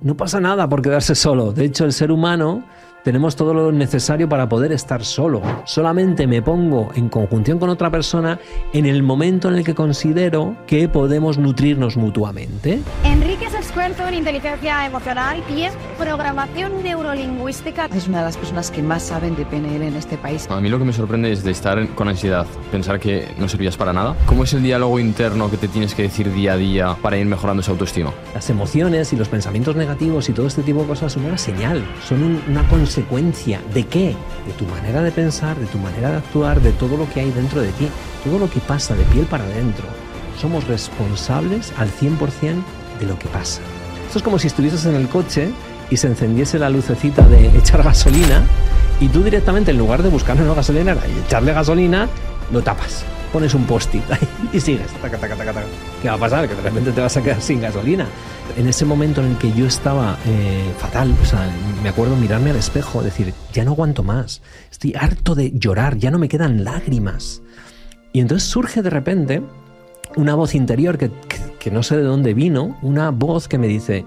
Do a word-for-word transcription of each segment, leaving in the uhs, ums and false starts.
No pasa nada por quedarse solo. De hecho, el ser humano tenemos todo lo necesario para poder estar solo. Solamente me pongo en conjunción con otra persona en el momento en el que considero que podemos nutrirnos mutuamente. Enrique es experto en inteligencia emocional y en programación neurolingüística. Es una de las personas que más saben de P N L en este país. A mí lo que me sorprende es de estar con ansiedad, pensar que no servías para nada. ¿Cómo es el diálogo interno que te tienes que decir día a día para ir mejorando esa autoestima? Las emociones y los pensamientos negativos y todo este tipo de cosas son una señal, son un, una consecuencia. ¿De qué? De tu manera de pensar, de tu manera de actuar, de todo lo que hay dentro de ti, todo lo que pasa de piel para adentro. Somos responsables al cien por ciento de lo que pasa. Esto es como si estuvieses en el coche y se encendiese la lucecita de echar gasolina y tú directamente, en lugar de buscar una gasolinera y echarle gasolina, lo tapas. Pones un post-it y sigues. Taca, taca, taca, taca. ¿Qué va a pasar? Que de repente te vas a quedar sin gasolina. En ese momento en el que yo estaba eh, fatal, o sea, me acuerdo mirarme al espejo, decir, ya no aguanto más, estoy harto de llorar, ya no me quedan lágrimas. Y entonces surge de repente una voz interior que, que, que no sé de dónde vino, una voz que me dice...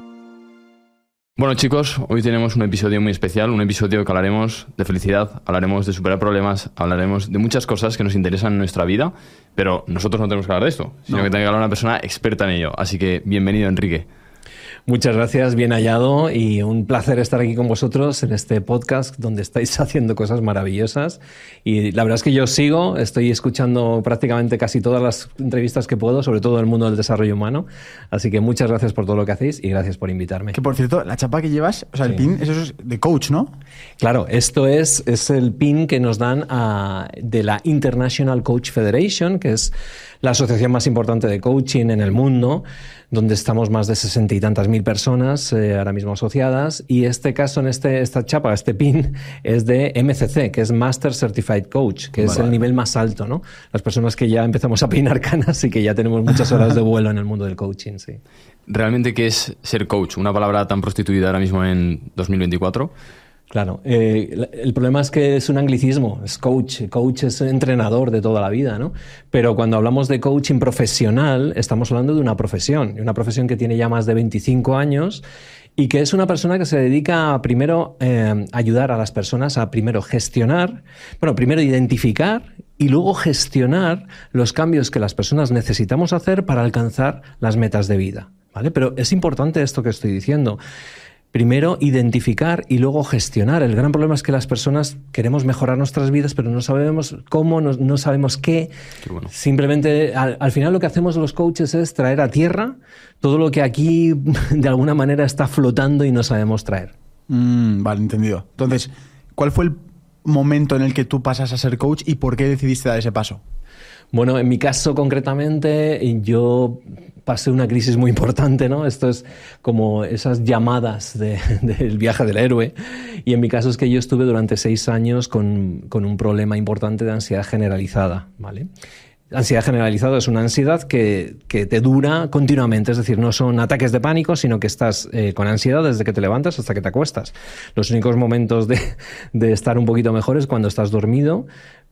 Bueno, chicos, hoy tenemos un episodio muy especial, un episodio que hablaremos de felicidad, hablaremos de superar problemas, hablaremos de muchas cosas que nos interesan en nuestra vida, pero nosotros no tenemos que hablar de esto, sino no. que tiene que hablar una persona experta en ello. Así que bienvenido, Enrique. Muchas gracias, bien hallado, y un placer estar aquí con vosotros en este podcast donde estáis haciendo cosas maravillosas. Y la verdad es que yo sigo, estoy escuchando prácticamente casi todas las entrevistas que puedo, sobre todo en el mundo del desarrollo humano. Así que muchas gracias por todo lo que hacéis y gracias por invitarme. Que por cierto, la chapa que llevas, o sea, sí. el pin, eso es de coach, ¿no? Claro, esto es, es el pin que nos dan a, de la International Coach Federation, que es la asociación más importante de coaching en el mundo, donde estamos más de sesenta y tantas mil personas eh, ahora mismo asociadas, y este caso, en este, esta chapa, este pin, es de M C C, que es Master Certified Coach, que vale. es el nivel más alto, ¿no? Las personas que ya empezamos a peinar canas y que ya tenemos muchas horas de vuelo en el mundo del coaching, sí. ¿Realmente qué es ser coach? Una palabra tan prostituida ahora mismo en dos mil veinticuatro. Claro, eh, el problema es que es un anglicismo, es coach, coach es entrenador de toda la vida, ¿no? Pero cuando hablamos de coaching profesional, estamos hablando de una profesión, una profesión que tiene ya más de veinticinco años y que es una persona que se dedica a primero eh, ayudar a las personas a primero gestionar, bueno, primero identificar y luego gestionar los cambios que las personas necesitamos hacer para alcanzar las metas de vida, ¿vale? Pero es importante esto que estoy diciendo. Primero identificar y luego gestionar. El gran problema es que las personas queremos mejorar nuestras vidas, pero no sabemos cómo, no, no sabemos qué. Qué bueno. Simplemente, al, al final lo que hacemos los coaches es traer a tierra todo lo que aquí de alguna manera está flotando y no sabemos traer. Mm, vale, entendido. Entonces, ¿cuál fue el momento en el que tú pasas a ser coach y por qué decidiste dar ese paso? Bueno, en mi caso concretamente, yo pasé una crisis muy importante, ¿no? Esto es como esas llamadas de, del viaje del héroe. Y en mi caso es que yo estuve durante seis años con, con un problema importante de ansiedad generalizada, ¿vale? Ansiedad generalizada es una ansiedad que, que te dura continuamente, es decir, no son ataques de pánico, sino que estás eh, con ansiedad desde que te levantas hasta que te acuestas. Los únicos momentos de, de estar un poquito mejor es cuando estás dormido,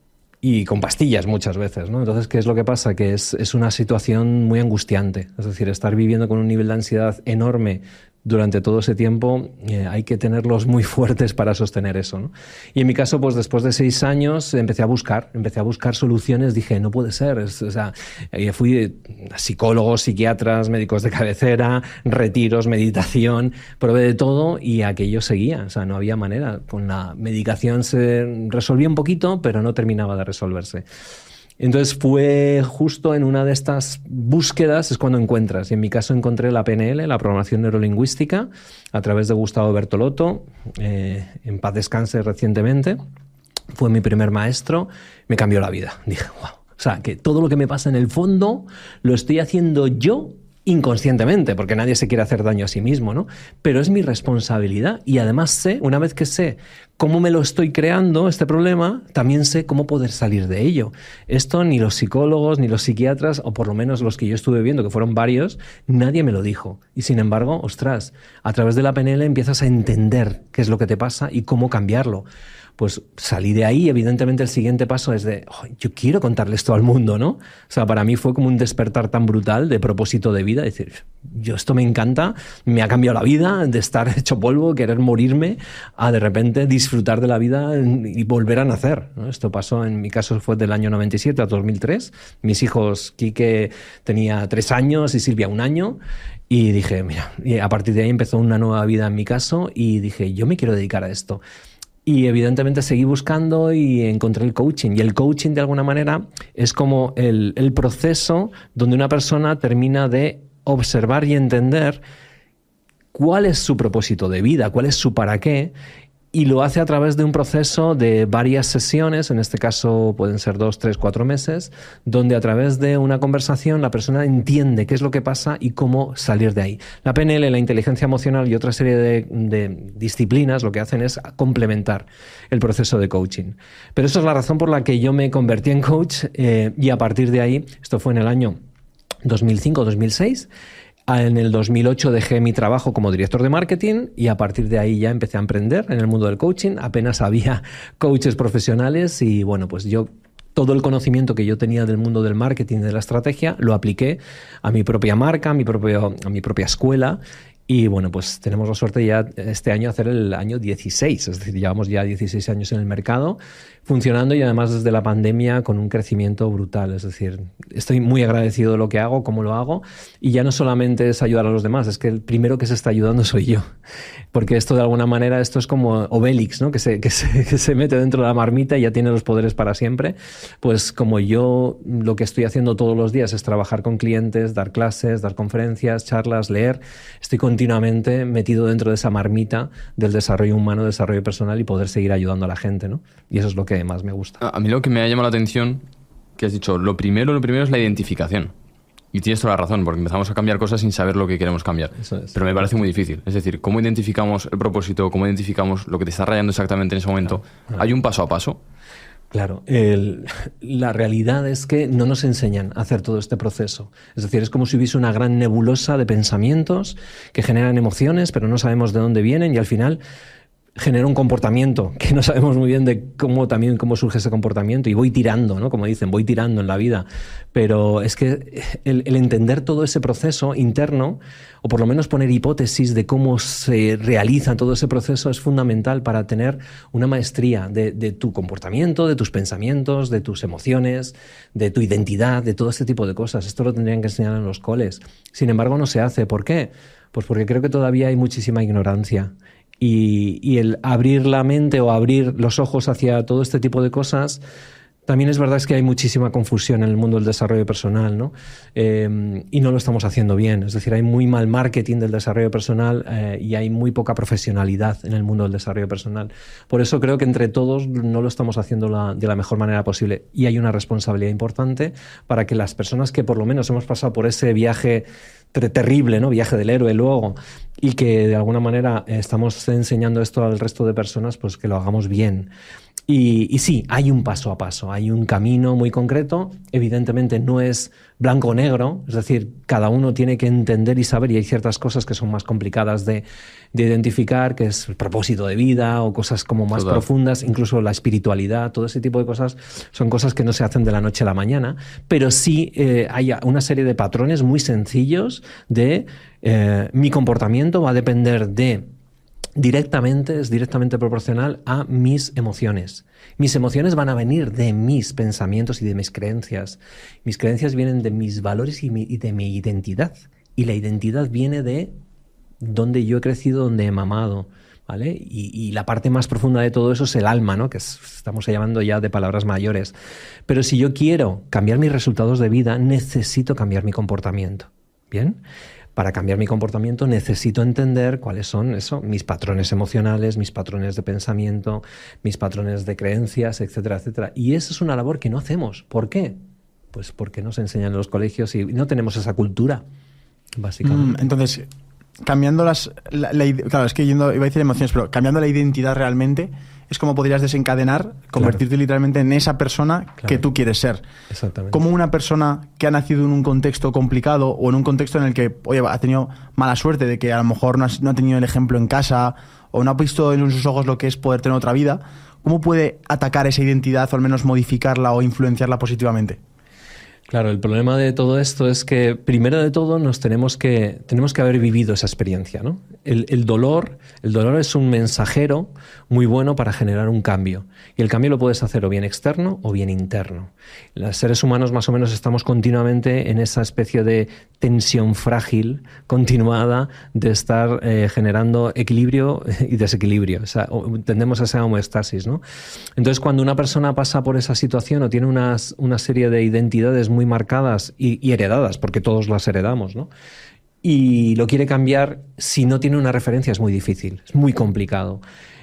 y con pastillas muchas veces, ¿no? Entonces, ¿qué es lo que pasa? Que es, es una situación muy angustiante. Es decir, estar viviendo con un nivel de ansiedad enorme durante todo ese tiempo, eh, hay que tenerlos muy fuertes para sostener eso, ¿no? Y en mi caso, pues después de seis años empecé a buscar, empecé a buscar soluciones, dije, no puede ser, es, o sea, fui a psicólogos, psiquiatras, médicos de cabecera, retiros, meditación, probé de todo y aquello seguía, o sea, no había manera. Con la medicación se resolvía un poquito, pero no terminaba de resolverse. Entonces fue justo en una de estas búsquedas es cuando encuentras, y en mi caso encontré la P N L, la programación neurolingüística, a través de Gustavo Bertolotto, eh, en paz descanse recientemente, fue mi primer maestro, me cambió la vida, dije, wow, o sea, que todo lo que me pasa en el fondo lo estoy haciendo yo inconscientemente, porque nadie se quiere hacer daño a sí mismo, ¿no? Pero es mi responsabilidad y además sé, una vez que sé cómo me lo estoy creando, este problema, también sé cómo poder salir de ello. Esto ni los psicólogos, ni los psiquiatras, o por lo menos los que yo estuve viendo, que fueron varios, nadie me lo dijo. Y sin embargo, ostras, a través de la P N L empiezas a entender qué es lo que te pasa y cómo cambiarlo. Pues salí de ahí, evidentemente el siguiente paso es de, oh, yo quiero contarle esto al mundo, ¿no? O sea, para mí fue como un despertar tan brutal de propósito de vida, decir, yo esto me encanta, me ha cambiado la vida, de estar hecho polvo, querer morirme, a de repente disfrutar de la vida y volver a nacer, ¿no? Esto pasó, en mi caso fue del año noventa y siete a dos mil tres, mis hijos, Quique tenía tres años y Silvia un año, y dije, mira, y a partir de ahí empezó una nueva vida en mi caso, y dije, yo me quiero dedicar a esto. Y evidentemente seguí buscando y encontré el coaching. Y el coaching, de alguna manera, es como el, el proceso donde una persona termina de observar y entender cuál es su propósito de vida, cuál es su para qué, y lo hace a través de un proceso de varias sesiones, en este caso pueden ser dos, tres, cuatro meses, donde a través de una conversación la persona entiende qué es lo que pasa y cómo salir de ahí. La P N L, la inteligencia emocional y otra serie de, de disciplinas lo que hacen es complementar el proceso de coaching. Pero esa es la razón por la que yo me convertí en coach eh, y a partir de ahí, esto fue en el año dos mil cinco dos mil seis, en el dos mil ocho dejé mi trabajo como director de marketing y a partir de ahí ya empecé a emprender en el mundo del coaching. Apenas había coaches profesionales y bueno, pues yo todo el conocimiento que yo tenía del mundo del marketing y de la estrategia lo apliqué a mi propia marca, a mi, propio, a mi propia escuela. Y bueno, pues tenemos la suerte ya este año de hacer el año dieciséis, es decir, llevamos ya dieciséis años en el mercado funcionando y además desde la pandemia con un crecimiento brutal. Es decir, estoy muy agradecido de lo que hago, cómo lo hago y ya no solamente es ayudar a los demás, es que el primero que se está ayudando soy yo. Porque esto de alguna manera, esto es como Obélix, ¿no? Que se, que se, que se mete dentro de la marmita y ya tiene los poderes para siempre. Pues como yo lo que estoy haciendo todos los días es trabajar con clientes, dar clases, dar conferencias, charlas, leer, estoy continuamente metido dentro de esa marmita del desarrollo humano, desarrollo personal y poder seguir ayudando a la gente, ¿no? Y eso es lo que más me gusta. A mí lo que me ha llamado la atención, que has dicho, lo primero, lo primero es la identificación. Y tienes toda la razón, porque empezamos a cambiar cosas sin saber lo que queremos cambiar. Eso es. Pero me parece muy difícil. Es decir, ¿cómo identificamos el propósito? ¿Cómo identificamos lo que te está rayando exactamente en ese momento? Claro, claro. ¿Hay un paso a paso? Claro, el, la realidad es que no nos enseñan a hacer todo este proceso. Es decir, es como si hubiese una gran nebulosa de pensamientos que generan emociones, pero no sabemos de dónde vienen y al final genera un comportamiento que no sabemos muy bien de cómo también cómo surge ese comportamiento y voy tirando, ¿no? Como dicen, voy tirando en la vida. Pero es que el, el entender todo ese proceso interno, o por lo menos poner hipótesis de cómo se realiza todo ese proceso, es fundamental para tener una maestría de, de tu comportamiento, de tus pensamientos, de tus emociones, de tu identidad, de todo este tipo de cosas. Esto lo tendrían que enseñar en los coles. Sin embargo, no se hace. ¿Por qué? Pues porque creo que todavía hay muchísima ignorancia. Y, y el abrir la mente o abrir los ojos hacia todo este tipo de cosas, también es verdad es que hay muchísima confusión en el mundo del desarrollo personal, ¿no? Eh, y no lo estamos haciendo bien. Es decir, hay muy mal marketing del desarrollo personal eh, y hay muy poca profesionalidad en el mundo del desarrollo personal. Por eso creo que entre todos no lo estamos haciendo la, de la mejor manera posible. Y hay una responsabilidad importante para que las personas que por lo menos hemos pasado por ese viaje terrible, ¿no? Viaje del héroe luego, y que de alguna manera estamos enseñando esto al resto de personas, pues que lo hagamos bien. Y, y sí, hay un paso a paso, hay un camino muy concreto. Evidentemente no es blanco o negro, es decir, cada uno tiene que entender y saber, y hay ciertas cosas que son más complicadas de, de identificar, que es el propósito de vida o cosas como más Total. profundas, incluso la espiritualidad, todo ese tipo de cosas son cosas que no se hacen de la noche a la mañana, pero sí eh, hay una serie de patrones muy sencillos de eh, mi comportamiento va a depender de directamente, es directamente proporcional a mis emociones. Mis emociones van a venir de mis pensamientos y de mis creencias. Mis creencias vienen de mis valores y, mi, y de mi identidad. Y la identidad viene de donde yo he crecido, donde he mamado, ¿vale? Y, y la parte más profunda de todo eso es el alma, ¿no? Que es, estamos llamando ya de palabras mayores. Pero si yo quiero cambiar mis resultados de vida, necesito cambiar mi comportamiento. ¿Bien? Para cambiar mi comportamiento necesito entender cuáles son eso, mis patrones emocionales, mis patrones de pensamiento, mis patrones de creencias, etcétera, etcétera. Y esa es una labor que no hacemos. ¿Por qué? Pues porque nos enseñan en los colegios y no tenemos esa cultura, básicamente. Mm, entonces, cambiando las... La, la, claro, es que yendo, iba a decir emociones, pero cambiando la identidad realmente, es como podrías desencadenar, convertirte claro. literalmente en esa persona claro. que tú quieres ser. Exactamente. Como una persona que ha nacido en un contexto complicado o en un contexto en el que, oye, ha tenido mala suerte de que a lo mejor no, has, no ha tenido el ejemplo en casa o no ha visto en sus ojos lo que es poder tener otra vida, ¿cómo puede atacar esa identidad o al menos modificarla o influenciarla positivamente? Claro, el problema de todo esto es que, primero de todo, nos tenemos que, tenemos que haber vivido esa experiencia, ¿no? El, el dolor, el dolor es un mensajero muy bueno para generar un cambio. Y el cambio lo puedes hacer o bien externo o bien interno. Los seres humanos más o menos estamos continuamente en esa especie de tensión frágil, continuada, de estar eh, generando equilibrio y desequilibrio. O sea, tendemos a esa homeostasis, ¿no? Entonces, cuando una persona pasa por esa situación o tiene unas, una serie de identidades muy muy marcadas y, y heredadas, porque todos las heredamos, ¿no? Y lo quiere cambiar, si no tiene una referencia es muy difícil, es muy complicado.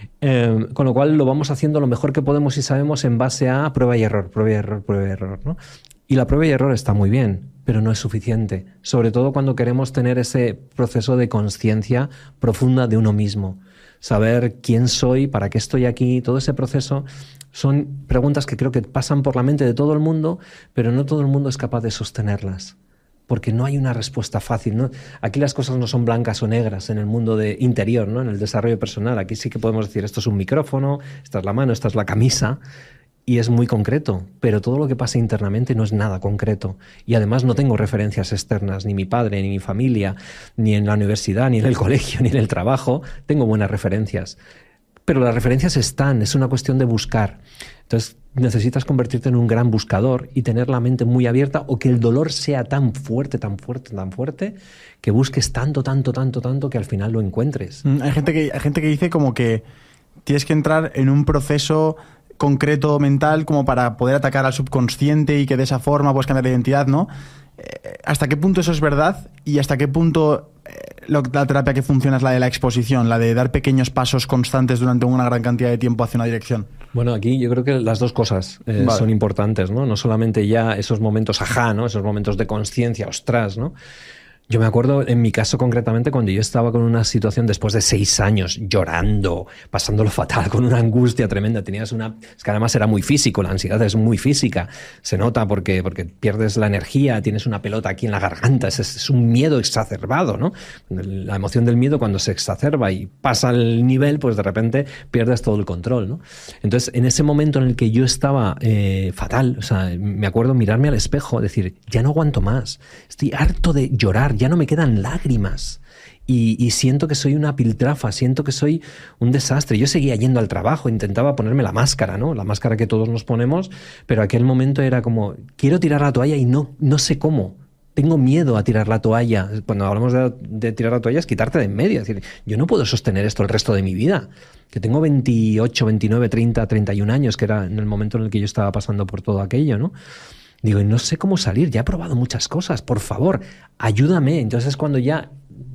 Eh, con lo cual lo vamos haciendo lo mejor que podemos y sabemos en base a prueba y error, prueba y error, prueba y error, ¿no? Y la prueba y error está muy bien, pero no es suficiente, sobre todo cuando queremos tener ese proceso de conciencia profunda de uno mismo. Saber quién soy, para qué estoy aquí, todo ese proceso son preguntas que creo que pasan por la mente de todo el mundo, pero no todo el mundo es capaz de sostenerlas, porque no hay una respuesta fácil, ¿no? Aquí las cosas no son blancas o negras en el mundo de interior, ¿no? En el desarrollo personal. Aquí sí que podemos decir, esto es un micrófono, esta es la mano, esta es la camisa, y es muy concreto, pero todo lo que pasa internamente no es nada concreto. Y además no tengo referencias externas, ni mi padre, ni mi familia, ni en la universidad, ni en el colegio, ni en el trabajo. Tengo buenas referencias. Pero las referencias están, es una cuestión de buscar. Entonces necesitas convertirte en un gran buscador y tener la mente muy abierta, o que el dolor sea tan fuerte, tan fuerte, tan fuerte, que busques tanto, tanto, tanto, tanto, que al final lo encuentres. Mm, hay gente que, hay gente que dice como que tienes que entrar en un proceso concreto mental como para poder atacar al subconsciente y que de esa forma puedes cambiar de identidad, ¿no? Eh, ¿Hasta qué punto eso es verdad? Y ¿hasta qué punto eh, lo, la terapia que funciona es la de la exposición, la de dar pequeños pasos constantes durante una gran cantidad de tiempo hacia una dirección? Bueno, aquí yo creo que las dos cosas eh, vale. son importantes, ¿no? No solamente ya esos momentos ajá, ¿no? Esos momentos de conciencia, ostras, ¿no? Yo me acuerdo, en mi caso concretamente, cuando yo estaba con una situación después de seis años llorando, pasándolo fatal, con una angustia tremenda. Tenías una... Es que además era muy físico, la ansiedad es muy física. Se nota porque, porque pierdes la energía, tienes una pelota aquí en la garganta. Es, es un miedo exacerbado, ¿no? La emoción del miedo, cuando se exacerba y pasa el nivel, pues de repente pierdes todo el control, ¿no? Entonces, en ese momento en el que yo estaba eh, fatal, o sea, me acuerdo mirarme al espejo, decir, ya no aguanto más, estoy harto de llorar, ya no me quedan lágrimas y, y siento que soy una piltrafa, siento que soy un desastre. Yo seguía yendo al trabajo, intentaba ponerme la máscara, ¿no? La máscara que todos nos ponemos, pero aquel momento era como, quiero tirar la toalla y no, no sé cómo. Tengo miedo a tirar la toalla. Cuando hablamos de, de tirar la toalla es quitarte de en medio. Es decir, yo no puedo sostener esto el resto de mi vida. Que tengo veintiocho, veintinueve, treinta, treinta y un años, que era en el momento en el que yo estaba pasando por todo aquello, ¿no? Digo, y no sé cómo salir, ya he probado muchas cosas, por favor, ayúdame. Entonces es cuando ya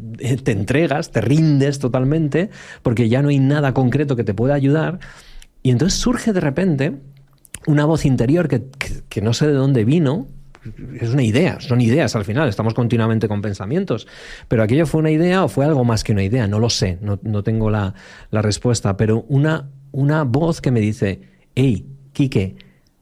te entregas, te rindes totalmente, porque ya no hay nada concreto que te pueda ayudar. Y entonces surge de repente una voz interior que, que, que no sé de dónde vino. Es una idea, son ideas al final, estamos continuamente con pensamientos, pero aquello fue una idea o fue algo más que una idea, no lo sé, no, no tengo la, la respuesta, pero una, una voz que me dice, hey, Quique,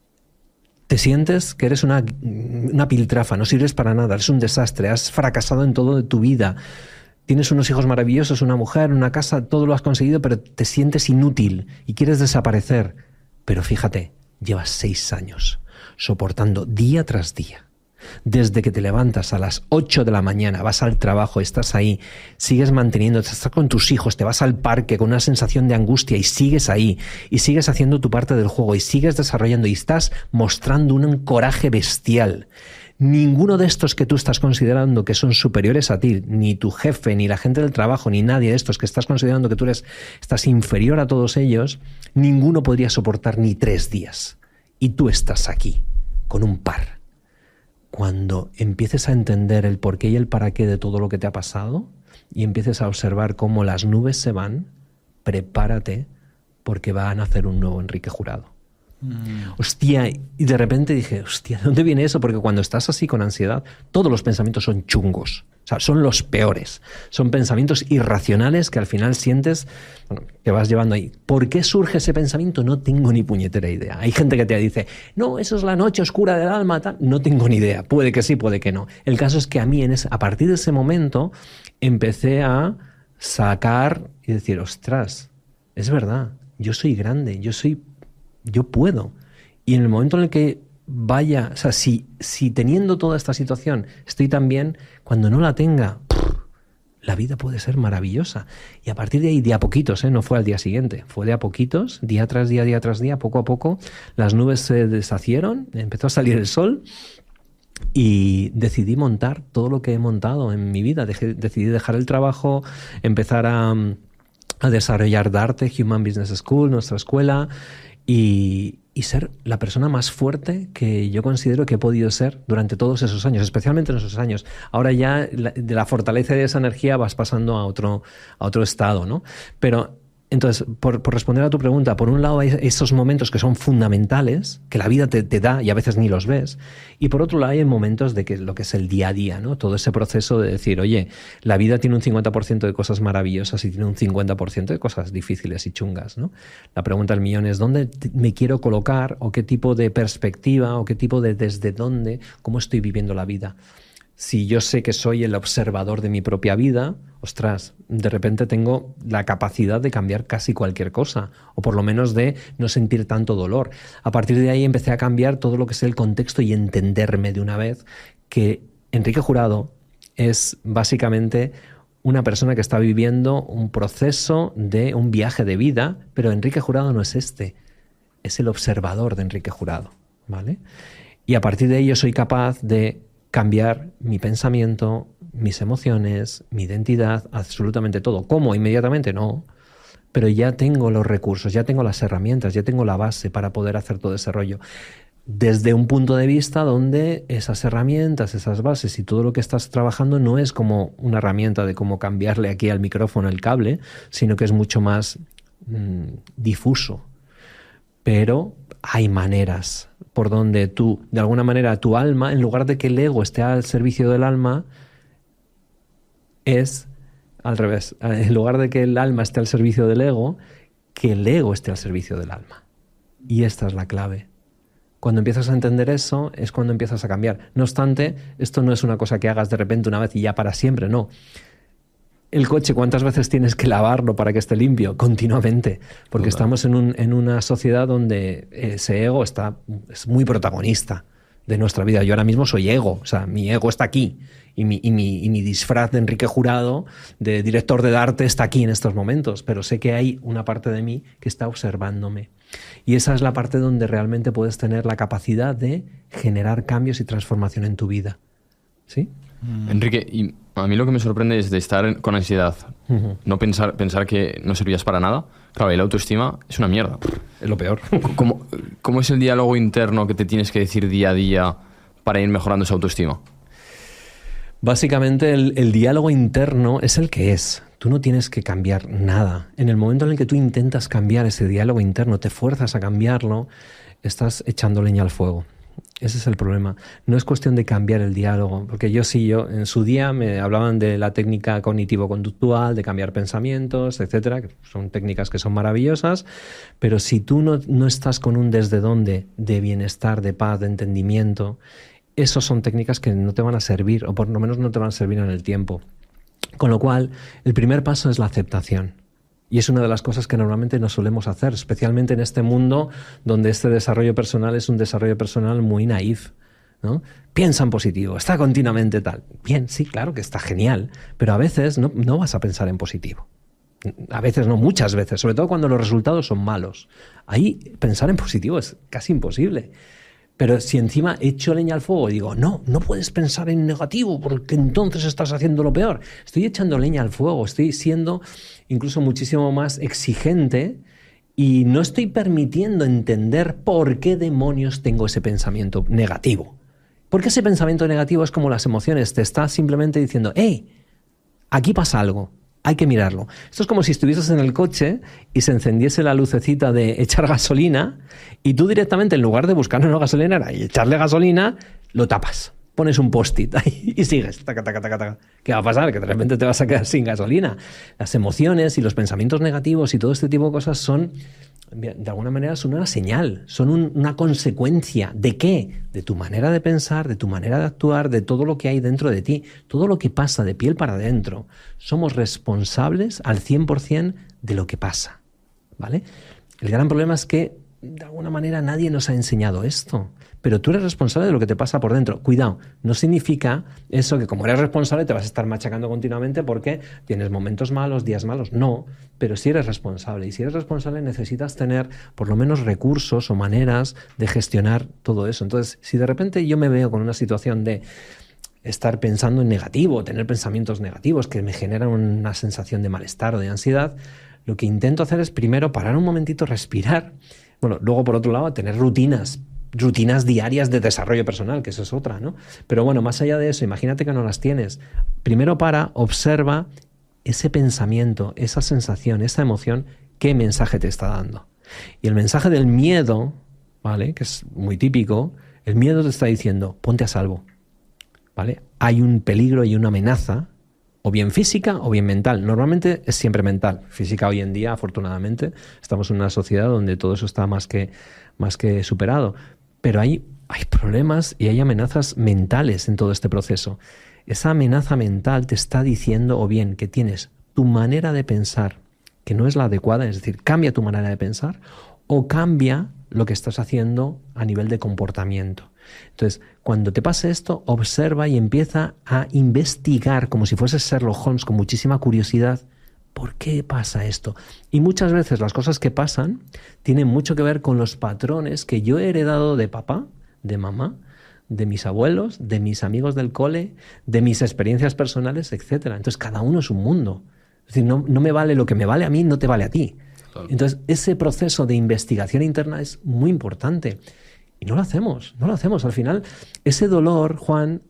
te sientes que eres una, una piltrafa, no sirves para nada, eres un desastre, has fracasado en todo de tu vida, tienes unos hijos maravillosos, una mujer, una casa, todo lo has conseguido, pero te sientes inútil y quieres desaparecer. Pero fíjate, llevas seis años soportando día tras día. Desde que te levantas a las ocho de la mañana, vas al trabajo, estás ahí, sigues manteniendo, estás con tus hijos, te vas al parque con una sensación de angustia y sigues ahí, y sigues haciendo tu parte del juego, y sigues desarrollando, y estás mostrando un coraje bestial. Ninguno de estos que tú estás considerando que son superiores a ti, ni tu jefe, ni la gente del trabajo, ni nadie de estos que estás considerando que tú eres, estás inferior a todos ellos, ninguno podría soportar ni tres días. Y tú estás aquí, con un par. Cuando empieces a entender el porqué y el para qué de todo lo que te ha pasado y empieces a observar cómo las nubes se van, prepárate porque va a nacer un nuevo Enrique Jurado. Mm. Hostia, y de repente dije, hostia, ¿de dónde viene eso? Porque cuando estás así con ansiedad, todos los pensamientos son chungos. O sea, son los peores. Son pensamientos irracionales que al final sientes, bueno, que vas llevando ahí. ¿Por qué surge ese pensamiento? No tengo ni puñetera idea. Hay gente que te dice, no, eso es la noche oscura del alma, tal. No tengo ni idea. Puede que sí, puede que no. El caso es que a mí, en ese, a partir de ese momento, empecé a sacar y decir, ostras, es verdad, yo soy grande, yo soy, yo puedo. Y en el momento en el que vaya, o sea, si, si teniendo toda esta situación estoy tan bien, cuando no la tenga, pff, la vida puede ser maravillosa. Y a partir de ahí, de a poquitos, ¿eh? No fue al día siguiente, fue de a poquitos, día tras día, día tras día, poco a poco, las nubes se deshacieron, empezó a salir el sol y decidí montar todo lo que he montado en mi vida. Dejé, decidí dejar el trabajo, empezar a, a desarrollar Darte, Human Business School, nuestra escuela, y, y ser la persona más fuerte que yo considero que he podido ser durante todos esos años, especialmente en esos años. Ahora ya la, de la fortaleza de esa energía vas pasando a otro, a otro estado, ¿no? Pero entonces, por, por responder a tu pregunta, por un lado hay esos momentos que son fundamentales, que la vida te, te da y a veces ni los ves, y por otro lado hay momentos de que lo que es el día a día, ¿no? Todo ese proceso de decir, oye, la vida tiene un cincuenta por ciento de cosas maravillosas y tiene un cincuenta por ciento de cosas difíciles y chungas, ¿no? La pregunta del millón es, ¿dónde me quiero colocar? ¿O qué tipo de perspectiva? ¿O qué tipo de desde dónde? ¿Cómo estoy viviendo la vida? Si yo sé que soy el observador de mi propia vida, ostras, de repente tengo la capacidad de cambiar casi cualquier cosa, o por lo menos de no sentir tanto dolor. A partir de ahí empecé a cambiar todo lo que es el contexto y entenderme de una vez que Enrique Jurado es básicamente una persona que está viviendo un proceso de un viaje de vida, pero Enrique Jurado no es este, es el observador de Enrique Jurado, ¿vale? Y a partir de ahí yo soy capaz de cambiar mi pensamiento, mis emociones, mi identidad, absolutamente todo. ¿Cómo? Inmediatamente no, pero ya tengo los recursos, ya tengo las herramientas, ya tengo la base para poder hacer todo ese rollo. Desde un punto de vista donde esas herramientas, esas bases y todo lo que estás trabajando no es como una herramienta de cómo cambiarle aquí al micrófono el cable, sino que es mucho más mmm, difuso. Pero hay maneras por donde tú, de alguna manera, tu alma, en lugar de que el ego esté al servicio del alma, es al revés. En lugar de que el alma esté al servicio del ego, que el ego esté al servicio del alma. Y esta es la clave. Cuando empiezas a entender eso, es cuando empiezas a cambiar. No obstante, esto no es una cosa que hagas de repente una vez y ya para siempre, no. El coche, ¿cuántas veces tienes que lavarlo para que esté limpio? Continuamente. Porque Total. estamos en, un, en una sociedad donde ese ego está, es muy protagonista de nuestra vida. Yo ahora mismo soy ego, o sea, mi ego está aquí. Y mi, y, mi, y mi disfraz de Enrique Jurado, de director de Darte, está aquí en estos momentos. Pero sé que hay una parte de mí que está observándome. Y esa es la parte donde realmente puedes tener la capacidad de generar cambios y transformación en tu vida. ¿Sí? Mm. Enrique, y a mí lo que me sorprende es de estar con ansiedad, uh-huh. no pensar, pensar que no servías para nada. Claro, y la autoestima es una mierda. Es lo peor. ¿Cómo, ¿Cómo es el diálogo interno que te tienes que decir día a día para ir mejorando esa autoestima? Básicamente el, el diálogo interno es el que es. Tú no tienes que cambiar nada. En el momento en el que tú intentas cambiar ese diálogo interno, te fuerzas a cambiarlo, estás echando leña al fuego. Ese es el problema. No es cuestión de cambiar el diálogo, porque yo sí, yo en su día me hablaban de la técnica cognitivo-conductual, de cambiar pensamientos, etcétera, que son técnicas que son maravillosas, pero si tú no, no estás con un desde dónde de bienestar, de paz, de entendimiento, esas son técnicas que no te van a servir, o por lo menos no te van a servir en el tiempo. Con lo cual, el primer paso es la aceptación. Y es una de las cosas que normalmente no solemos hacer, especialmente en este mundo donde este desarrollo personal es un desarrollo personal muy naif, ¿no? Piensa en positivo, está continuamente tal. Bien, sí, claro que está genial, pero a veces no, no vas a pensar en positivo. A veces no, muchas veces, sobre todo cuando los resultados son malos. Ahí pensar en positivo es casi imposible. Pero si encima echo leña al fuego y digo, no, no puedes pensar en negativo porque entonces estás haciendo lo peor. Estoy echando leña al fuego, estoy siendo incluso muchísimo más exigente y no estoy permitiendo entender por qué demonios tengo ese pensamiento negativo. Porque ese pensamiento negativo es como las emociones, te está simplemente diciendo, hey, aquí pasa algo, hay que mirarlo. Esto es como si estuvieses en el coche y se encendiese la lucecita de echar gasolina y tú directamente, en lugar de buscar una gasolinera y echarle gasolina, lo tapas. Pones un post-it ahí y sigues. Taca, taca, taca, taca. ¿Qué va a pasar? Que de repente te vas a quedar sin gasolina. Las emociones y los pensamientos negativos y todo este tipo de cosas son, de alguna manera, son una señal, son un, una consecuencia. ¿De qué? De tu manera de pensar, de tu manera de actuar, de todo lo que hay dentro de ti. Todo lo que pasa de piel para adentro. Somos responsables al cien por ciento de lo que pasa. ¿Vale? El gran problema es que, de alguna manera, nadie nos ha enseñado esto. Pero tú eres responsable de lo que te pasa por dentro. Cuidado, no significa eso que como eres responsable te vas a estar machacando continuamente porque tienes momentos malos, días malos. No, pero sí eres responsable. Y si eres responsable necesitas tener por lo menos recursos o maneras de gestionar todo eso. Entonces, si de repente yo me veo con una situación de estar pensando en negativo, tener pensamientos negativos que me generan una sensación de malestar o de ansiedad, lo que intento hacer es primero parar un momentito, respirar. Bueno, luego por otro lado, tener rutinas rutinas diarias de desarrollo personal, que eso es otra, ¿no? Pero bueno, más allá de eso, imagínate que no las tienes. Primero para, observa ese pensamiento, esa sensación, esa emoción, qué mensaje te está dando. Y el mensaje del miedo, ¿vale? Que es muy típico, el miedo te está diciendo, ponte a salvo, ¿vale? Hay un peligro y una amenaza, o bien física o bien mental. Normalmente es siempre mental. Física hoy en día, afortunadamente, estamos en una sociedad donde todo eso está más que, más que superado. Pero hay, hay problemas y hay amenazas mentales en todo este proceso. Esa amenaza mental te está diciendo o bien que tienes tu manera de pensar que no es la adecuada, es decir, cambia tu manera de pensar o cambia lo que estás haciendo a nivel de comportamiento. Entonces, cuando te pase esto, observa y empieza a investigar como si fueses Sherlock Holmes con muchísima curiosidad. ¿Por qué pasa esto? Y muchas veces las cosas que pasan tienen mucho que ver con los patrones que yo he heredado de papá, de mamá, de mis abuelos, de mis amigos del cole, de mis experiencias personales, etcétera. Entonces, cada uno es un mundo. Es decir, no, no me vale lo que me vale a mí, no te vale a ti. Claro. Entonces, ese proceso de investigación interna es muy importante. Y no lo hacemos, no lo hacemos. Al final, ese dolor, Juan,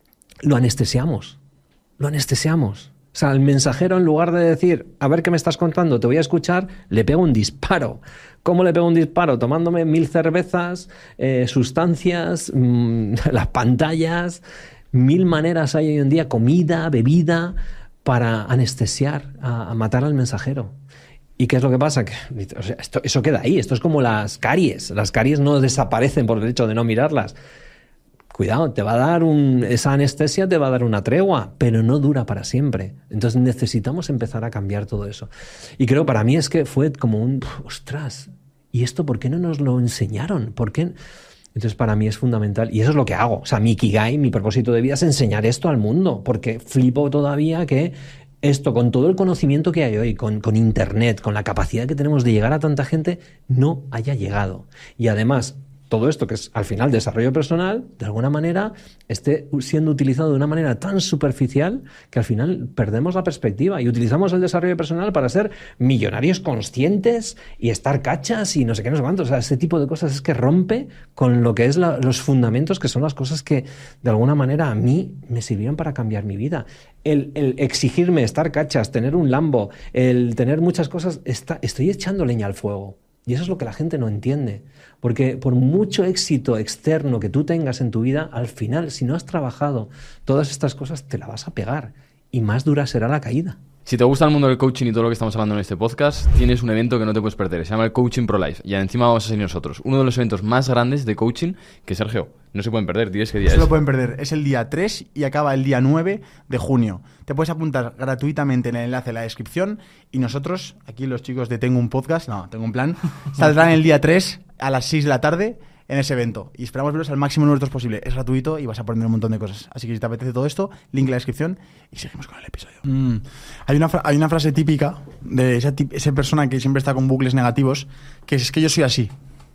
lo anestesiamos. Lo anestesiamos. O sea, el mensajero, en lugar de decir, a ver qué me estás contando, te voy a escuchar, le pego un disparo. ¿Cómo le pego un disparo? Tomándome mil cervezas, eh, sustancias, mmm, las pantallas, mil maneras hay hoy en día, comida, bebida, para anestesiar, a, a matar al mensajero. ¿Y qué es lo que pasa? Que, o sea, esto, eso queda ahí. Esto es como las caries. Las caries no desaparecen por el hecho de no mirarlas. Cuidado, te va a dar un, esa anestesia te va a dar una tregua, pero no dura para siempre. Entonces necesitamos empezar a cambiar todo eso. Y creo, para mí es que fue como un, ostras, ¿y esto por qué no nos lo enseñaron? ¿Por qué? Entonces para mí es fundamental, y eso es lo que hago. O sea, mi Ikigai, mi propósito de vida es enseñar esto al mundo, porque flipo todavía que esto, con todo el conocimiento que hay hoy, con, con Internet, con la capacidad que tenemos de llegar a tanta gente, no haya llegado. Y además, todo esto que es al final desarrollo personal, de alguna manera, esté siendo utilizado de una manera tan superficial que al final perdemos la perspectiva y utilizamos el desarrollo personal para ser millonarios conscientes y estar cachas y no sé qué, no sé cuánto. O sea, ese tipo de cosas es que rompe con lo que es la, los fundamentos, que son las cosas que de alguna manera a mí me sirvieron para cambiar mi vida. El, el exigirme estar cachas, tener un Lambo, el tener muchas cosas, está, estoy echando leña al fuego. Y eso es lo que la gente no entiende. Porque por mucho éxito externo que tú tengas en tu vida, al final, si no has trabajado todas estas cosas, te la vas a pegar. Y más dura será la caída. Si te gusta el mundo del coaching y todo lo que estamos hablando en este podcast, tienes un evento que no te puedes perder. Se llama el Coaching Pro Life. Y encima vamos a ser nosotros. Uno de los eventos más grandes de coaching que, Sergio, no se pueden perder. ¿Dices qué día es? No se lo pueden perder. Es el día tres y acaba el día nueve de junio. Te puedes apuntar gratuitamente en el enlace en la descripción. Y nosotros, aquí los chicos de Tengo un Podcast, no, Tengo un Plan, saldrán el día tres a las seis de la tarde en ese evento. Y esperamos verlos al máximo número de posible. Es gratuito y vas a aprender un montón de cosas. Así que si te apetece todo esto, link en la descripción y seguimos con el episodio. Mm. Hay, una fra- hay una frase típica de esa, tip- esa persona que siempre está con bucles negativos, que es, es que yo soy así.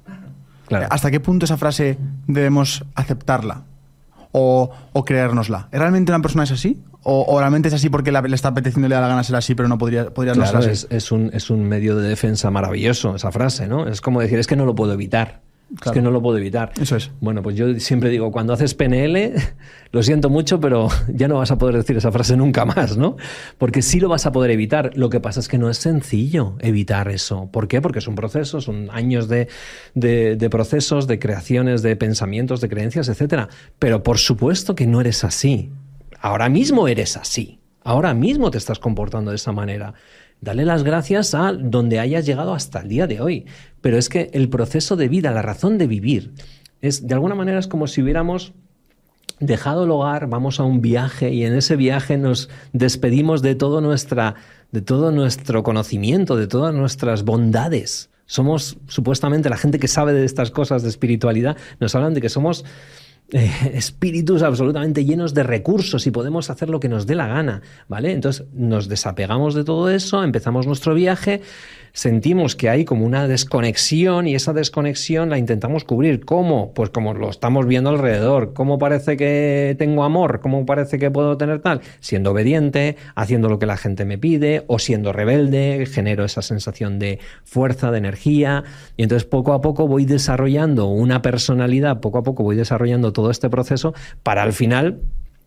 Claro. ¿Hasta qué punto esa frase debemos aceptarla o, o creérnosla? ¿Es realmente una persona es así? ¿O, o realmente es así porque la, le está apeteciendo, le da la gana ser así, pero no podría, podría claro, no ser así? Es, es, un, es un medio de defensa maravilloso esa frase, ¿no? Es como decir, es que no lo puedo evitar. Es que no lo puedo evitar. Eso es. Bueno, pues yo siempre digo, cuando haces P N L, lo siento mucho, pero ya no vas a poder decir esa frase nunca más, ¿no? Porque sí lo vas a poder evitar. Lo que pasa es que no es sencillo evitar eso. ¿Por qué? Porque es un proceso, son años de, de, de procesos, de creaciones, de pensamientos, de creencias, etcétera. Pero por supuesto que no eres así. Ahora mismo eres así. Ahora mismo te estás comportando de esa manera. Dale las gracias a donde hayas llegado hasta el día de hoy. Pero es que el proceso de vida, la razón de vivir, es de alguna manera es como si hubiéramos dejado el hogar, vamos a un viaje y en ese viaje nos despedimos de todo, nuestra, de todo nuestro conocimiento, de todas nuestras bondades. Somos, supuestamente, la gente que sabe de estas cosas de espiritualidad, nos hablan de que somos Eh, espíritus absolutamente llenos de recursos y podemos hacer lo que nos dé la gana, ¿vale? Entonces nos desapegamos de todo eso, empezamos nuestro viaje, sentimos que hay como una desconexión y esa desconexión la intentamos cubrir. ¿Cómo? Pues como lo estamos viendo alrededor. ¿Cómo parece que tengo amor? ¿Cómo parece que puedo tener tal? Siendo obediente, haciendo lo que la gente me pide o siendo rebelde, genero esa sensación de fuerza, de energía y entonces poco a poco voy desarrollando una personalidad, poco a poco voy desarrollando todo este proceso para al final,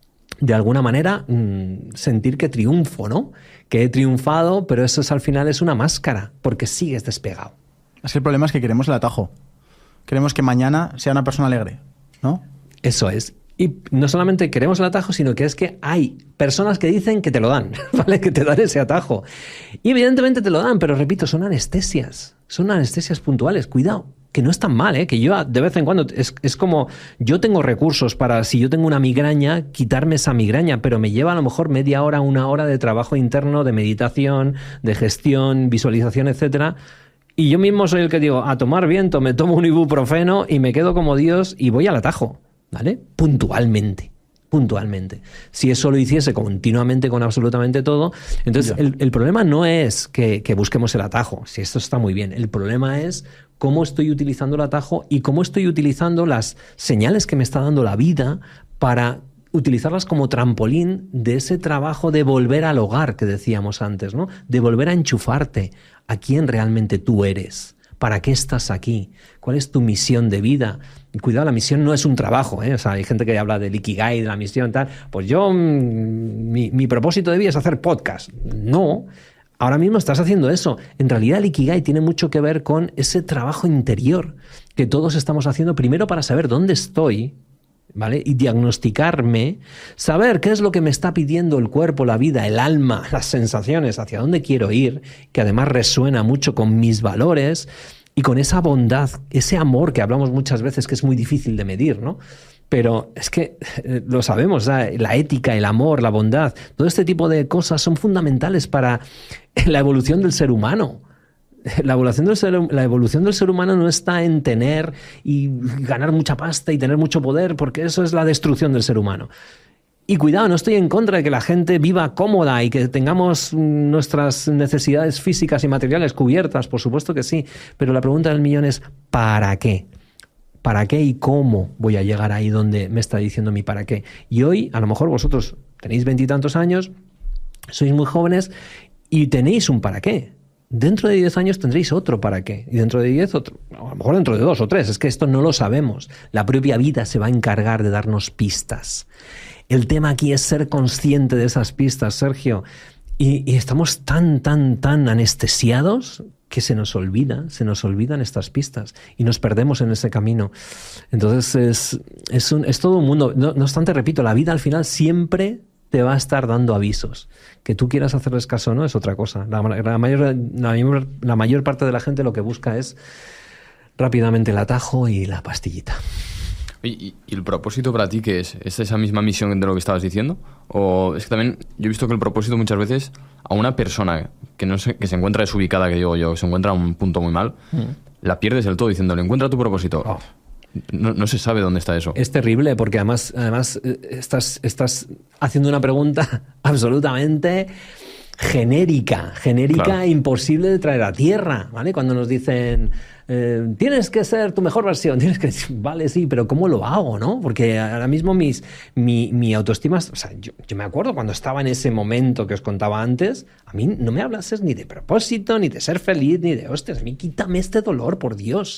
de alguna manera, mmm, sentir que triunfo, ¿no? Que he triunfado, pero eso es, al final es una máscara, porque sigues despegado. Es que el problema es que queremos el atajo. Queremos que mañana sea una persona alegre, ¿no? Eso es. Y no solamente queremos el atajo, sino que es que hay personas que dicen que te lo dan, ¿vale? Que te dan ese atajo. Y evidentemente te lo dan, pero repito, son anestesias. Son anestesias puntuales. Cuidado, que no es tan mal, ¿eh? Que yo de vez en cuando, es, es como, yo tengo recursos para, si yo tengo una migraña, quitarme esa migraña, pero me lleva a lo mejor media hora, una hora de trabajo interno, de meditación, de gestión, visualización, etcétera. Y yo mismo soy el que digo, a tomar viento, me tomo un ibuprofeno y me quedo como Dios y voy al atajo, ¿vale? Puntualmente. Puntualmente. Si eso lo hiciese continuamente con absolutamente todo, entonces el, el problema no es que, que busquemos el atajo, si esto está muy bien, el problema es cómo estoy utilizando el atajo y cómo estoy utilizando las señales que me está dando la vida para utilizarlas como trampolín de ese trabajo de volver al hogar que decíamos antes, ¿no? De volver a enchufarte a quién realmente tú eres. ¿Para qué estás aquí? ¿Cuál es tu misión de vida? Y cuidado, la misión no es un trabajo, ¿eh? O sea, hay gente que habla del Ikigai, de la misión, tal. Pues yo, mi, mi propósito de vida es hacer podcast. No, ahora mismo estás haciendo eso. En realidad el Ikigai tiene mucho que ver con ese trabajo interior que todos estamos haciendo primero para saber dónde estoy, ¿vale? Y diagnosticarme, saber qué es lo que me está pidiendo el cuerpo, la vida, el alma, las sensaciones, hacia dónde quiero ir, que además resuena mucho con mis valores y con esa bondad, ese amor que hablamos muchas veces que es muy difícil de medir, ¿no? Pero es que eh, lo sabemos, ¿sabes? La ética, el amor, la bondad, todo este tipo de cosas son fundamentales para la evolución del ser humano. La evolución, del ser, la evolución del ser humano no está en tener y ganar mucha pasta y tener mucho poder, porque eso es la destrucción del ser humano. Y cuidado, no estoy en contra de que la gente viva cómoda y que tengamos nuestras necesidades físicas y materiales cubiertas, por supuesto que sí, pero la pregunta del millón es ¿para qué? ¿Para qué y cómo voy a llegar ahí donde me está diciendo mi para qué? Y hoy, a lo mejor vosotros tenéis veintitantos años, sois muy jóvenes y tenéis un para qué. Dentro de diez años tendréis otro para qué. Y dentro de diez otro. A lo mejor dentro de dos o tres. Es que esto no lo sabemos. La propia vida se va a encargar de darnos pistas. El tema aquí es ser consciente de esas pistas, Sergio. Y, y estamos tan, tan, tan anestesiados que se nos olvida, se nos olvidan estas pistas y nos perdemos en ese camino. Entonces es, es, un, es todo un mundo. No, no obstante, repito, la vida al final siempre te va a estar dando avisos. Que tú quieras hacerles caso o no es otra cosa. La, la, mayor, la, mayor, la mayor parte de la gente lo que busca es rápidamente el atajo y la pastillita. ¿Y, y el propósito para ti qué es? ¿Es esa misma misión de lo que estabas diciendo? O es que también yo he visto que el propósito muchas veces a una persona que, no se, que se encuentra desubicada, que digo yo, que se encuentra a un punto muy mal, mm. la pierdes del todo diciéndole, encuentra tu propósito. Oh. No, no se sabe dónde está eso. Es terrible porque además, además estás, estás haciendo una pregunta absolutamente genérica, genérica claro. e imposible de traer a tierra, ¿vale? Cuando nos dicen, eh, tienes que ser tu mejor versión, tienes que decir, vale, sí, pero ¿cómo lo hago, no? Porque ahora mismo mis, mi, mi autoestima, o sea, yo, yo me acuerdo cuando estaba en ese momento que os contaba antes, a mí no me hablases ni de propósito, ni de ser feliz, ni de, hostias, a mí quítame este dolor, por Dios.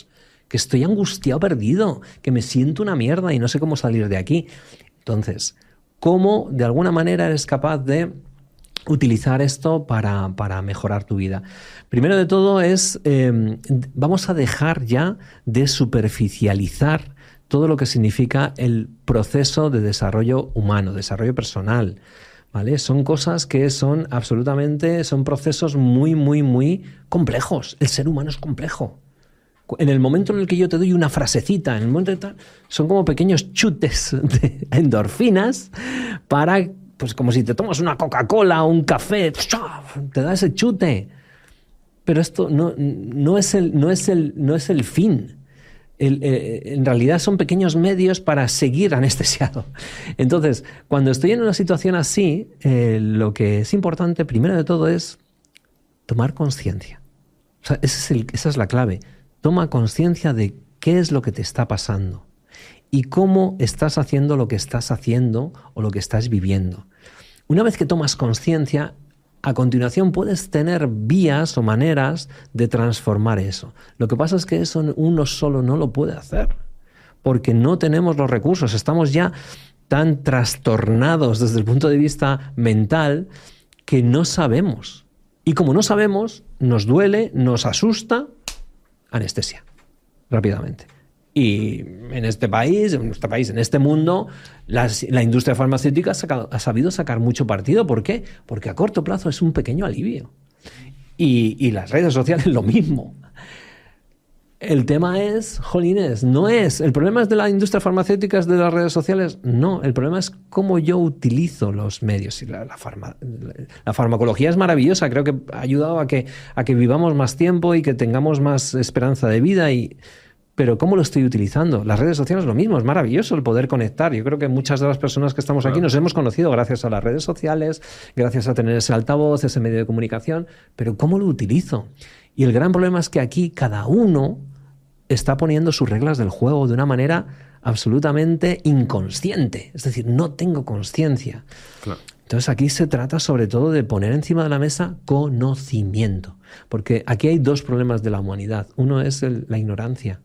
que estoy angustiado, perdido, que me siento una mierda y no sé cómo salir de aquí. Entonces, ¿cómo de alguna manera eres capaz de utilizar esto para, para mejorar tu vida? Primero de todo es, eh, vamos a dejar ya de superficializar todo lo que significa el proceso de desarrollo humano, desarrollo personal, ¿vale? Son cosas que son absolutamente, son procesos muy, muy, muy complejos. El ser humano es complejo. En el momento en el que yo te doy una frasecita, en el momento de tal, son como pequeños chutes de endorfinas para, pues como si te tomas una Coca-Cola o un café, te da ese chute. Pero esto no, no, es, el, no, es, el, no es el fin. El, eh, en realidad son pequeños medios para seguir anestesiado. Entonces, cuando estoy en una situación así, eh, lo que es importante, primero de todo, es tomar conciencia. O sea, ese es el, esa es la clave. Toma conciencia de qué es lo que te está pasando y cómo estás haciendo lo que estás haciendo o lo que estás viviendo. Una vez que tomas conciencia, a continuación puedes tener vías o maneras de transformar eso. Lo que pasa es que eso uno solo no lo puede hacer, porque no tenemos los recursos. Estamos ya tan trastornados desde el punto de vista mental que no sabemos. Y como no sabemos, nos duele, nos asusta, anestesia, rápidamente. Y en este país, en nuestro país, en este mundo, las, la industria farmacéutica ha, sacado, ha sabido sacar mucho partido. ¿Por qué? Porque a corto plazo es un pequeño alivio. Y, y las redes sociales lo mismo. El tema es, jolines, no es... ¿El problema es de la industria farmacéutica, es de las redes sociales? No, el problema es cómo yo utilizo los medios. Y la, la, farma, la farmacología es maravillosa, creo que ha ayudado a que, a que vivamos más tiempo y que tengamos más esperanza de vida y... Pero ¿cómo lo estoy utilizando? Las redes sociales es lo mismo, es maravilloso el poder conectar. Yo creo que muchas de las personas que estamos aquí nos hemos conocido gracias a las redes sociales, gracias a tener ese altavoz, ese medio de comunicación, pero ¿cómo lo utilizo? Y el gran problema es que aquí cada uno está poniendo sus reglas del juego de una manera absolutamente inconsciente. Es decir, no tengo conciencia. Claro. Entonces aquí se trata sobre todo de poner encima de la mesa conocimiento. Porque aquí hay dos problemas de la humanidad. Uno es el, la ignorancia.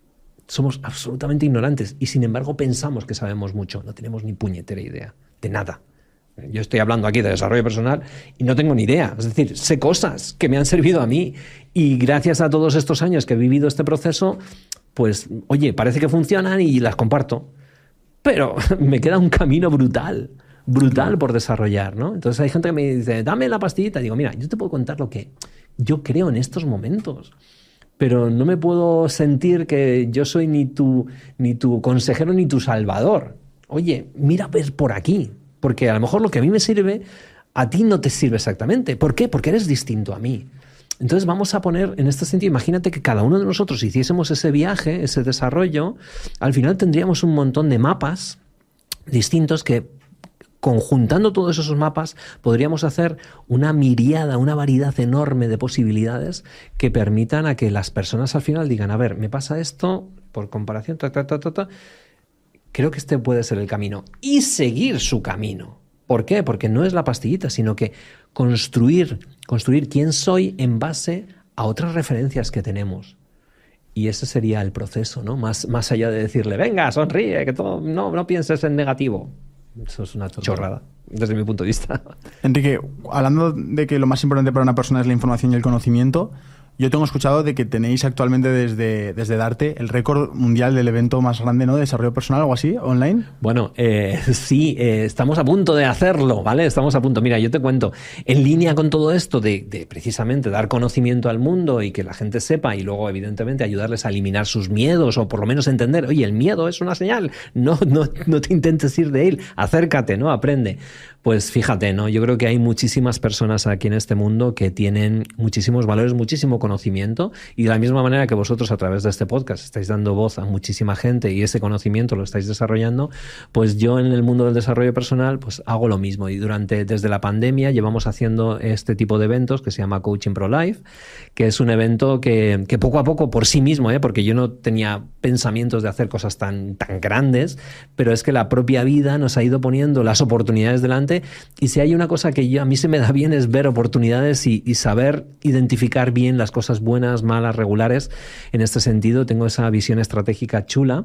Somos absolutamente ignorantes y sin embargo pensamos que sabemos mucho. No tenemos ni puñetera idea de nada. Yo estoy hablando aquí de desarrollo personal y no tengo ni idea. Es decir, sé cosas que me han servido a mí y gracias a todos estos años que he vivido este proceso, pues, oye, parece que funcionan y las comparto. Pero me queda un camino brutal, brutal por desarrollar, ¿no? Entonces hay gente que me dice, dame la pastillita. Y digo, mira, yo te puedo contar lo que yo creo en estos momentos. Pero no me puedo sentir que yo soy ni tu, ni tu consejero ni tu salvador. Oye, mira pues por aquí, porque a lo mejor lo que a mí me sirve, a ti no te sirve exactamente. ¿Por qué? Porque eres distinto a mí. Entonces vamos a poner, en este sentido, imagínate que cada uno de nosotros hiciésemos ese viaje, ese desarrollo, al final tendríamos un montón de mapas distintos que, conjuntando todos esos mapas, podríamos hacer una miriada, una variedad enorme de posibilidades que permitan a que las personas al final digan, a ver, me pasa esto, por comparación, ta, ta, ta, ta, ta, creo que este puede ser el camino. Y seguir su camino. ¿Por qué? Porque no es la pastillita, sino que construir, construir quién soy en base a otras referencias que tenemos. Y ese sería el proceso, ¿no? Más, más allá de decirle, venga, sonríe, que todo, no, no pienses en negativo. Eso es una chorrada, desde mi punto de vista. Enrique, hablando de que lo más importante para una persona es la información y el conocimiento, yo tengo escuchado de que tenéis actualmente desde, desde Darte el récord mundial del evento más grande, ¿no?, de desarrollo personal, algo así, online. Bueno, eh, sí, eh, estamos a punto de hacerlo, ¿vale? Estamos a punto. Mira, yo te cuento, en línea con todo esto de, de precisamente dar conocimiento al mundo y que la gente sepa y luego, evidentemente, ayudarles a eliminar sus miedos o por lo menos entender, oye, el miedo es una señal, no, no, no te intentes ir de él, acércate, ¿no? Aprende. Pues fíjate, ¿no? Yo creo que hay muchísimas personas aquí en este mundo que tienen muchísimos valores, muchísimo conocimiento y de la misma manera que vosotros a través de este podcast estáis dando voz a muchísima gente y ese conocimiento lo estáis desarrollando, pues yo en el mundo del desarrollo personal pues hago lo mismo y durante desde la pandemia llevamos haciendo este tipo de eventos que se llama Coaching Pro Life, que es un evento que, que poco a poco por sí mismo, ¿eh? Porque yo no tenía pensamientos de hacer cosas tan, tan grandes, pero es que la propia vida nos ha ido poniendo las oportunidades delante. Y si hay una cosa que yo, a mí se me da bien es ver oportunidades y, y saber identificar bien las cosas cosas buenas, malas, regulares. En este sentido, tengo esa visión estratégica chula.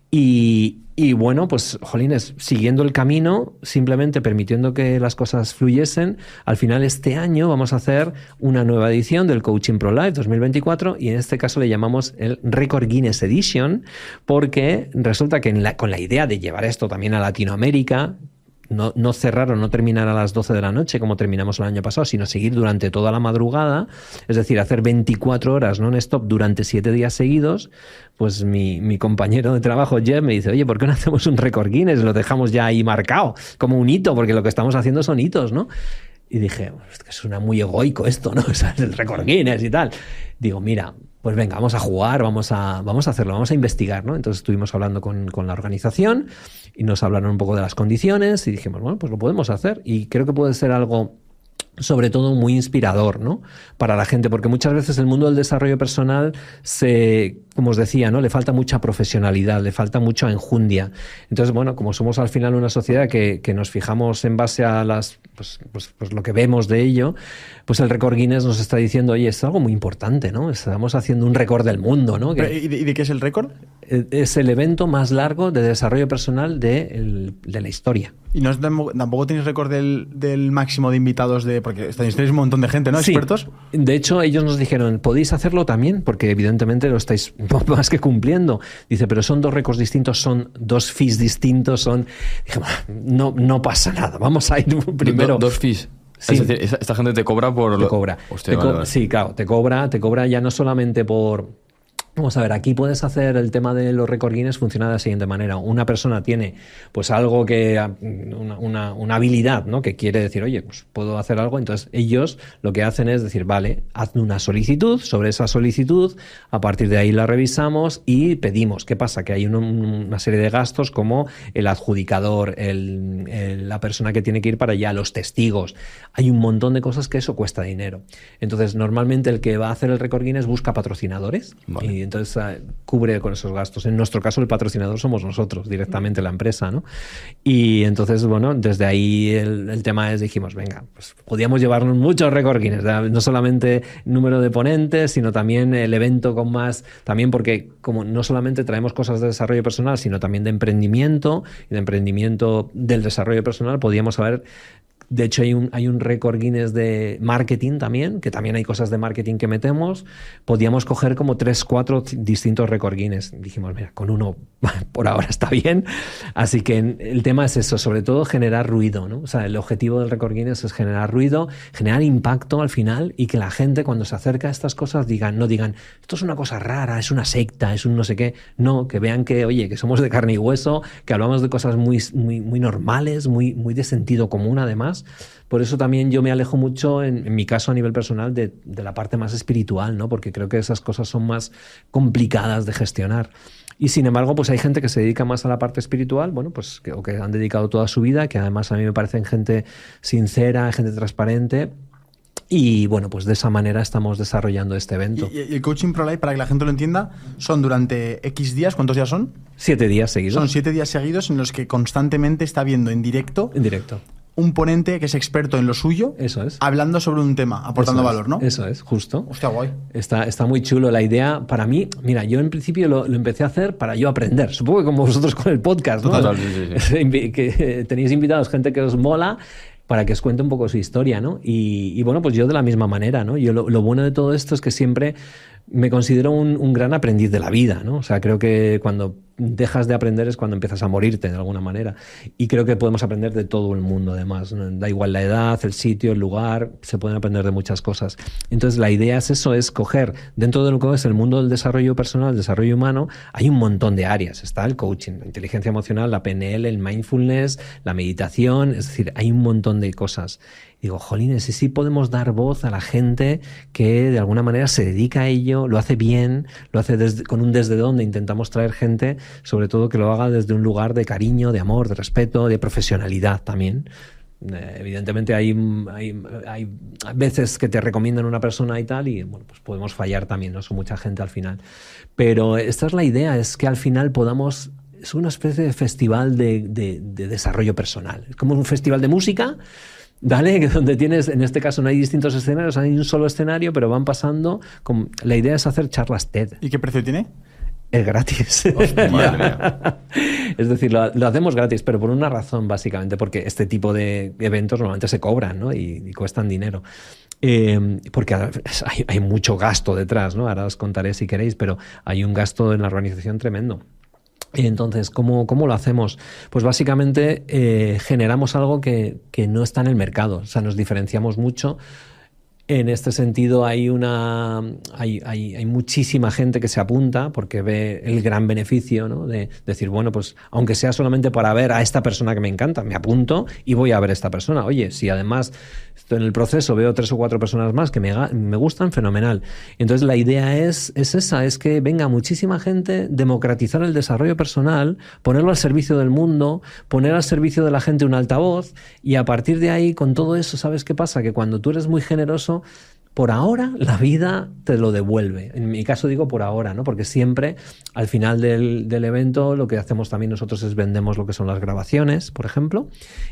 Y, y bueno, pues, jolines, siguiendo el camino, simplemente permitiendo que las cosas fluyesen, al final este año vamos a hacer una nueva edición del Coaching Pro Life dos mil veinticuatro y en este caso le llamamos el Record Guinness Edition porque resulta que en la, con la idea de llevar esto también a Latinoamérica, No, no cerrar o no terminar a las doce de la noche como terminamos el año pasado, sino seguir durante toda la madrugada, es decir, hacer veinticuatro horas non-stop durante siete días seguidos, pues mi, mi compañero de trabajo, Jeff, me dice, oye, ¿por qué no hacemos un récord Guinness? Lo dejamos ya ahí marcado, como un hito, porque lo que estamos haciendo son hitos, ¿no? Y dije, es que suena muy egoico esto, ¿no? O sea, el récord Guinness y tal. Digo, mira, pues venga, vamos a jugar, vamos a, vamos a hacerlo, vamos a investigar, ¿no? Entonces estuvimos hablando con, con la organización y nos hablaron un poco de las condiciones y dijimos, bueno, pues lo podemos hacer y creo que puede ser algo sobre todo muy inspirador, ¿no? Para la gente, porque muchas veces el mundo del desarrollo personal se, como os decía, ¿no? Le falta mucha profesionalidad, le falta mucha enjundia. Entonces, bueno, como somos al final una sociedad que, que nos fijamos en base a las, pues, pues, pues lo que vemos de ello, pues el récord Guinness nos está diciendo, oye, es algo muy importante, ¿no? Estamos haciendo un récord del mundo, ¿no? Que, ¿Y, de, ¿Y de qué es el récord? Es el evento más largo de desarrollo personal de, el, de la historia. ¿Y no es, tampoco tenéis récord del, del máximo de invitados de...? Porque estáis un montón de gente, ¿no? Sí. ¿Expertos? De hecho, ellos nos dijeron, podéis hacerlo también, porque evidentemente lo estáis más que cumpliendo. Dice, pero son dos récords distintos, son dos fees distintos, son... Dije, no, no pasa nada, vamos a ir primero... Do, dos fees. Sí. Es decir, esta gente te cobra por... Te cobra. Hostia, te vale, co- vale. Sí, claro, te cobra, te cobra ya no solamente por... Vamos a ver, aquí puedes hacer el tema de los récord Guinness funciona de la siguiente manera. Una persona tiene pues algo que, una, una, una habilidad, ¿no? Que quiere decir, oye, pues puedo hacer algo. Entonces ellos lo que hacen es decir, vale, haz una solicitud, sobre esa solicitud, a partir de ahí la revisamos y pedimos. ¿Qué pasa? Que hay un, una serie de gastos como el adjudicador, el, el, la persona que tiene que ir para allá, los testigos. Hay un montón de cosas que eso cuesta dinero. Entonces normalmente el que va a hacer el récord Guinness busca patrocinadores. Vale. Y entonces uh, cubre con esos gastos. En nuestro caso el patrocinador somos nosotros, directamente la empresa, ¿no? Y entonces, bueno, desde ahí el, el tema es, dijimos, venga, pues podíamos llevarnos muchos récord Guinness, no solamente número de ponentes, sino también el evento con más, también porque como no solamente traemos cosas de desarrollo personal, sino también de emprendimiento, y de emprendimiento del desarrollo personal, podíamos haber... De hecho, hay un, hay un récord Guinness de marketing también, que también hay cosas de marketing que metemos. Podíamos coger como tres, cuatro distintos récord Guinness. Dijimos, mira, con uno por ahora está bien. Así que el tema es eso, sobre todo generar ruido, ¿no? O sea, el objetivo del récord Guinness es generar ruido, generar impacto al final y que la gente cuando se acerca a estas cosas digan, no digan, esto es una cosa rara, es una secta, es un no sé qué. No, que vean que, oye, que somos de carne y hueso, que hablamos de cosas muy, muy, muy normales, muy, muy de sentido común además. Por eso también yo me alejo mucho, en, en mi caso a nivel personal, de, de la parte más espiritual, ¿no? Porque creo que esas cosas son más complicadas de gestionar. Y sin embargo, pues hay gente que se dedica más a la parte espiritual, bueno, pues que, o que han dedicado toda su vida, que además a mí me parecen gente sincera, gente transparente. Y bueno, pues de esa manera estamos desarrollando este evento. ¿Y, y el Coaching Pro Life, para que la gente lo entienda, son durante X días? ¿Cuántos días son? Siete días seguidos. Son siete días seguidos en los que constantemente está viendo en directo... En directo. Un ponente que es experto en lo suyo, eso es, hablando sobre un tema, aportando eso valor, ¿no? Es, eso es, justo. Hostia, guay. Está, está muy chulo la idea. Para mí, mira, yo en principio lo, lo empecé a hacer para yo aprender. Supongo que como vosotros con el podcast, ¿no? Total, sí, sí, sí. Que tenéis invitados, gente que os mola, para que os cuente un poco su historia, ¿no? Y, y bueno, pues yo de la misma manera, ¿no? Yo lo, lo bueno de todo esto es que siempre me considero un, un gran aprendiz de la vida, ¿no? O sea, creo que cuando dejas de aprender es cuando empiezas a morirte de alguna manera. Y creo que podemos aprender de todo el mundo, además, ¿no? Da igual la edad, el sitio, el lugar, se pueden aprender de muchas cosas. Entonces, la idea es eso, es coger, dentro de lo que es el mundo del desarrollo personal, el desarrollo humano, hay un montón de áreas. Está el coaching, la inteligencia emocional, la P N L, el mindfulness, la meditación, es decir, hay un montón de cosas. Digo, jolines, y sí podemos dar voz a la gente que de alguna manera se dedica a ello, lo hace bien, lo hace desde, con un desde donde intentamos traer gente, sobre todo que lo haga desde un lugar de cariño, de amor, de respeto, de profesionalidad también. Eh, evidentemente hay, hay, hay veces que te recomiendan una persona y tal, y bueno, pues podemos fallar también, no son mucha gente al final. Pero esta es la idea, es que al final podamos... Es una especie de festival de, de, de desarrollo personal. Es como un festival de música, Dale, donde tienes, en este caso no hay distintos escenarios, hay un solo escenario, pero van pasando. Con, la idea es hacer charlas TED. ¿Y qué precio tiene? Es gratis. Hostia, madre mía. Es decir, lo, lo hacemos gratis, pero por una razón, básicamente, porque este tipo de eventos normalmente se cobran, ¿no? y, y cuestan dinero. Eh, porque hay, hay mucho gasto detrás, ¿no? Ahora os contaré si queréis, pero hay un gasto en la organización tremendo. Entonces, ¿cómo, cómo lo hacemos? Pues básicamente eh, generamos algo que, que no está en el mercado, o sea, nos diferenciamos mucho. En este sentido hay una hay, hay, hay muchísima gente que se apunta porque ve el gran beneficio, ¿no? De decir, bueno, pues aunque sea solamente para ver a esta persona que me encanta, me apunto y voy a ver a esta persona. Oye, si además estoy en el proceso, veo tres o cuatro personas más que me, me gustan, fenomenal. Entonces la idea es, es esa, es que venga muchísima gente, democratizar el desarrollo personal, ponerlo al servicio del mundo, poner al servicio de la gente un altavoz y a partir de ahí, con todo eso, ¿sabes qué pasa? Que cuando tú eres muy generoso, por ahora la vida te lo devuelve. En mi caso digo por ahora, ¿no? Porque siempre al final del, del evento lo que hacemos también nosotros es vendemos lo que son las grabaciones, por ejemplo,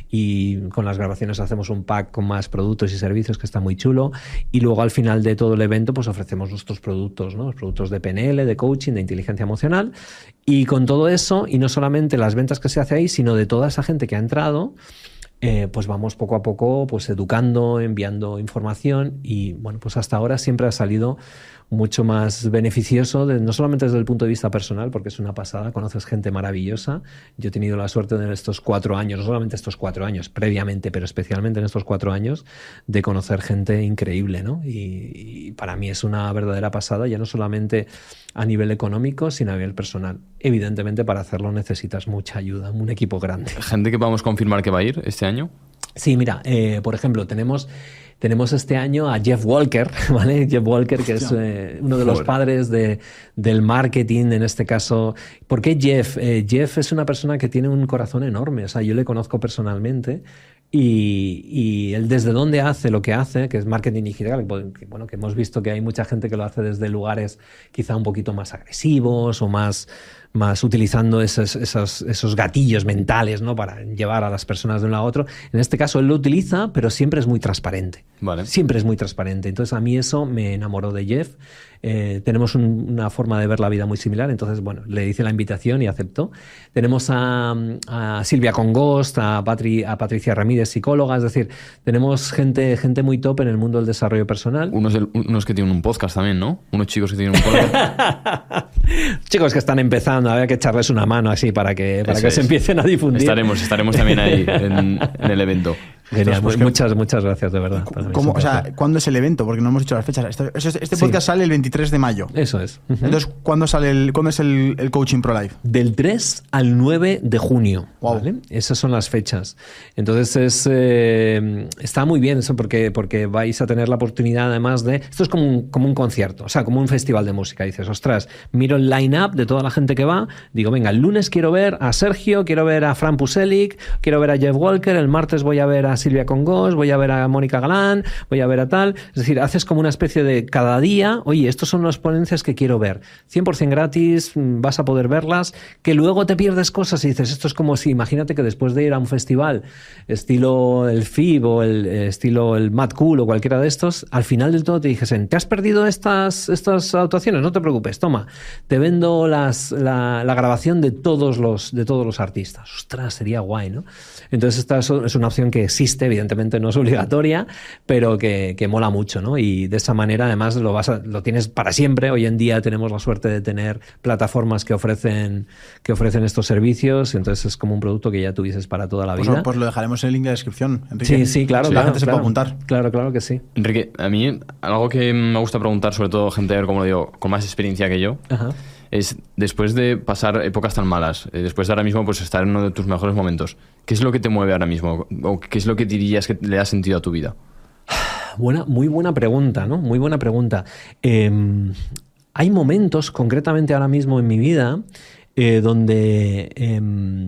y con las grabaciones hacemos un pack con más productos y servicios que está muy chulo, y luego al final de todo el evento pues ofrecemos nuestros productos, ¿no? Los productos de P N L, de coaching, de inteligencia emocional, y con todo eso, y no solamente las ventas que se hace ahí, sino de toda esa gente que ha entrado, Eh, pues vamos poco a poco pues educando, enviando información y bueno, pues hasta ahora siempre ha salido mucho más beneficioso, de, no solamente desde el punto de vista personal, porque es una pasada, conoces gente maravillosa. Yo he tenido la suerte de en estos cuatro años, no solamente estos cuatro años, previamente, pero especialmente en estos cuatro años, de conocer gente increíble, ¿no? Y, y para mí es una verdadera pasada, ya no solamente a nivel económico, sino a nivel personal. Evidentemente, para hacerlo necesitas mucha ayuda, un equipo grande. ¿Gente que podamos confirmar que va a ir este año? Sí, mira, eh, por ejemplo, tenemos... Tenemos este año a Jeff Walker, ¿vale? Jeff Walker, que es eh, uno de los padres de, del marketing, en este caso. ¿Por qué Jeff? Eh, Jeff es una persona que tiene un corazón enorme. O sea, yo le conozco personalmente y, y él desde dónde hace lo que hace, que es marketing digital, que, bueno, que hemos visto que hay mucha gente que lo hace desde lugares quizá un poquito más agresivos o más... más utilizando esos, esos, esos gatillos mentales, ¿no? Para llevar a las personas de un lado a otro. En este caso él lo utiliza, pero siempre es muy transparente. Vale. Siempre es muy transparente. Entonces a mí eso me enamoró de Jeff. Eh, tenemos un, una forma de ver la vida muy similar, entonces bueno, le hice la invitación y aceptó. Tenemos a, a Silvia Congost, a, Patri, a Patricia Ramírez, psicóloga, es decir, tenemos gente, gente muy top en el mundo del desarrollo personal. Unos, del, unos que tienen un podcast también, ¿no? Unos chicos que tienen un podcast. Chicos que están empezando, había que echarles una mano así para que, para que es. se empiecen a difundir. Estaremos, estaremos también ahí en, en el evento. Genial, pues muchas, muchas gracias, de verdad. ¿Cómo, o sea, ¿cuándo es el evento? Porque no hemos dicho las fechas. Este, este podcast sí. sale el veintitrés de mayo. Eso es. Uh-huh. Entonces, ¿cuándo sale el, ¿cuándo es el, el Coaching Pro Live? Del tres al nueve de junio. Wow. ¿Vale? Esas son las fechas. Entonces, es, eh, está muy bien eso porque, porque vais a tener la oportunidad además de... Esto es como un, como un concierto, o sea, como un festival de música. Dices, ostras, miro el line-up de toda la gente que va, digo, venga, el lunes quiero ver a Sergio, quiero ver a Fran Puselic, quiero ver a Jeff Walker, el martes voy a ver a Silvia Congost, voy a ver a Mónica Galán, voy a ver a tal. Es decir, haces como una especie de cada día, oye, estos son las ponencias que quiero ver. cien por ciento gratis, vas a poder verlas, que luego te pierdes cosas y dices, esto es como si, imagínate que después de ir a un festival estilo el F I B o el estilo el Mad Cool o cualquiera de estos, al final del todo te dijesen, ¿te has perdido estas, estas actuaciones? No te preocupes, toma, te vendo las, la, la grabación de todos los, de todos los artistas. Ostras, sería guay, ¿no? Entonces esta es una opción que existe, evidentemente no es obligatoria, pero que, que mola mucho, ¿no? Y de esa manera además lo, vas a, lo tienes para siempre. Hoy en día tenemos la suerte de tener plataformas que ofrecen, que ofrecen estos servicios, entonces es como un producto que ya tuvieses para toda la vida. Pues, pues lo dejaremos en el link de la descripción, Enrique. Sí, sí, claro. Si claro la gente claro, se puede apuntar. Claro, claro que sí. Enrique, a mí algo que me gusta preguntar, sobre todo gente, como lo digo, con más experiencia que yo, Ajá. es después de pasar épocas tan malas, después de ahora mismo pues estar en uno de tus mejores momentos, ¿qué es lo que te mueve ahora mismo? ¿O qué es lo que dirías que le da sentido a tu vida? Buena, muy buena pregunta, ¿no? Muy buena pregunta. Eh, hay momentos, concretamente ahora mismo en mi vida, eh, donde eh,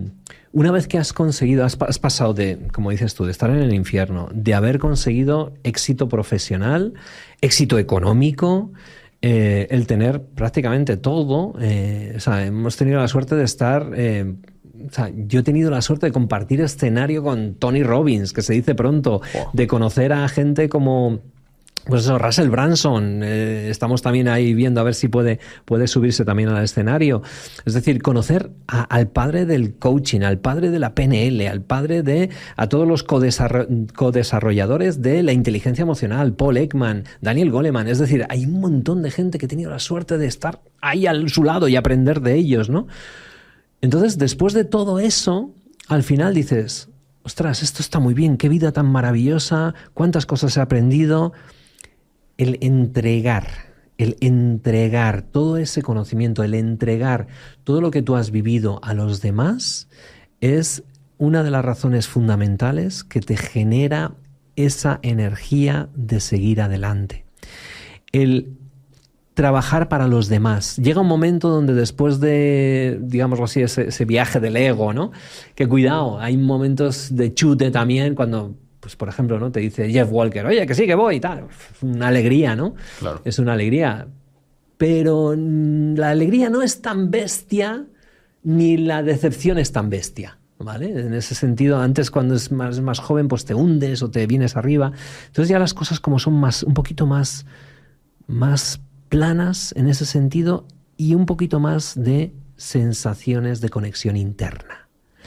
una vez que has conseguido, has, has pasado de, como dices tú, de estar en el infierno, de haber conseguido éxito profesional, éxito económico, Eh, el tener prácticamente todo, eh, o sea, hemos tenido la suerte de estar eh, o sea, yo he tenido la suerte de compartir escenario con Tony Robbins, que se dice pronto, oh. de conocer a gente como... Pues eso, Russell Brunson, eh, estamos también ahí viendo a ver si puede, puede subirse también al escenario. Es decir, conocer a, al padre del coaching, al padre de la P N L, al padre de, a todos los codesarroll- codesarrolladores de la inteligencia emocional, Paul Ekman, Daniel Goleman. Es decir, hay un montón de gente que he tenido la suerte de estar ahí a su lado y aprender de ellos, ¿no? Entonces, después de todo eso, al final dices, ostras, esto está muy bien, qué vida tan maravillosa, cuántas cosas he aprendido. El entregar, el entregar todo ese conocimiento, el entregar todo lo que tú has vivido a los demás es una de las razones fundamentales que te genera esa energía de seguir adelante. El trabajar para los demás. Llega un momento donde después de, digámoslo así, ese, ese viaje del ego, ¿no? Que cuidado, hay momentos de chute también cuando... Pues, por ejemplo, ¿no? Te dice Jeff Walker, oye, que sí, que voy y tal. Una alegría, ¿no? Claro. Es una alegría. Pero la alegría no es tan bestia, ni la decepción es tan bestia, ¿vale? En ese sentido, antes cuando es más, más joven, pues te hundes o te vienes arriba. Entonces ya las cosas como son más, un poquito más, más planas en ese sentido y un poquito más de sensaciones de conexión interna,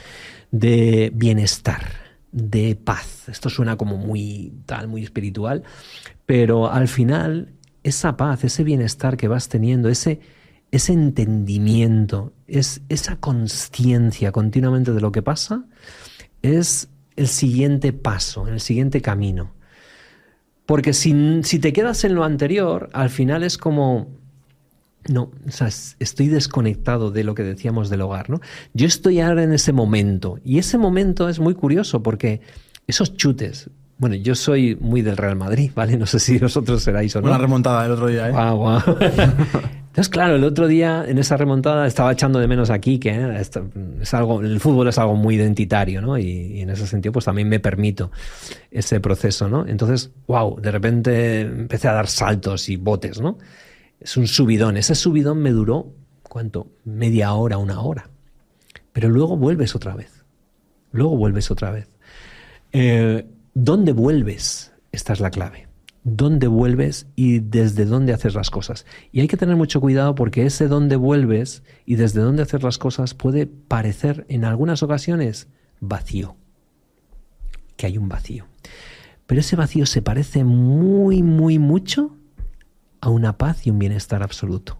de bienestar, de paz. Esto suena como muy tal, muy espiritual, pero al final esa paz, ese bienestar que vas teniendo, ese, ese entendimiento, es, esa consciencia continuamente de lo que pasa, es el siguiente paso, el siguiente camino. Porque si, si te quedas en lo anterior, al final es como... No, o sea, estoy desconectado de lo que decíamos del hogar, ¿no? Yo estoy ahora en ese momento, y ese momento es muy curioso porque esos chutes... Bueno, yo soy muy del Real Madrid, ¿vale? No sé si vosotros seráis o no. Una remontada el otro día, ¿eh? Guau, guau. Entonces, claro, el otro día en esa remontada estaba echando de menos a Quique, ¿eh? Es algo, el fútbol es algo muy identitario, ¿no? Y, y en ese sentido, pues también me permito ese proceso, ¿no? Entonces, wow, de repente empecé a dar saltos y botes, ¿no? Es un subidón. Ese subidón me duró, ¿cuánto? Media hora, una hora. Pero luego vuelves otra vez. Luego vuelves otra vez. Eh, ¿Dónde vuelves? Esta es la clave. ¿Dónde vuelves y desde dónde haces las cosas? Y hay que tener mucho cuidado porque ese dónde vuelves y desde dónde hacer las cosas puede parecer en algunas ocasiones vacío. Que hay un vacío. Pero ese vacío se parece muy, muy mucho a una paz y un bienestar absoluto.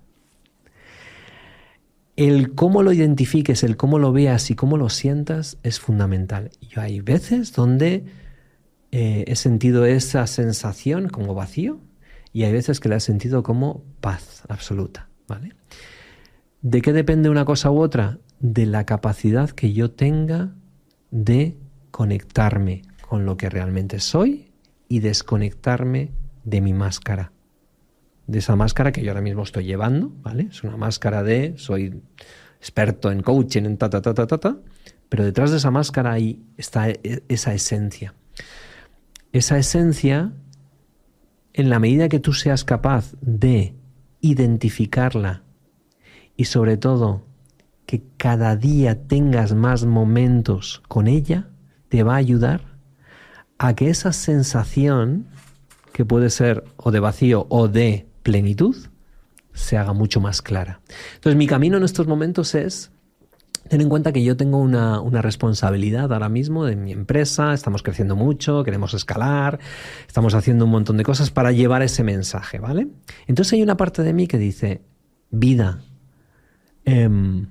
El cómo lo identifiques, el cómo lo veas y cómo lo sientas es fundamental. Yo hay veces donde eh, he sentido esa sensación como vacío y hay veces que la he sentido como paz absoluta, ¿vale? ¿De qué depende una cosa u otra? De la capacidad que yo tenga de conectarme con lo que realmente soy y desconectarme de mi máscara. De esa máscara que yo ahora mismo estoy llevando, ¿vale? Es una máscara de soy experto en coaching, en ta, ta, ta, ta, ta, ta, pero detrás de esa máscara ahí está esa esencia. Esa esencia, en la medida que tú seas capaz de identificarla y sobre todo que cada día tengas más momentos con ella, te va a ayudar a que esa sensación, que puede ser o de vacío o de plenitud, se haga mucho más clara. Entonces, mi camino en estos momentos es ten en cuenta que yo tengo una, una responsabilidad ahora mismo de mi empresa, estamos creciendo mucho, queremos escalar, estamos haciendo un montón de cosas para llevar ese mensaje, ¿vale? Entonces hay una parte de mí que dice, vida, eh,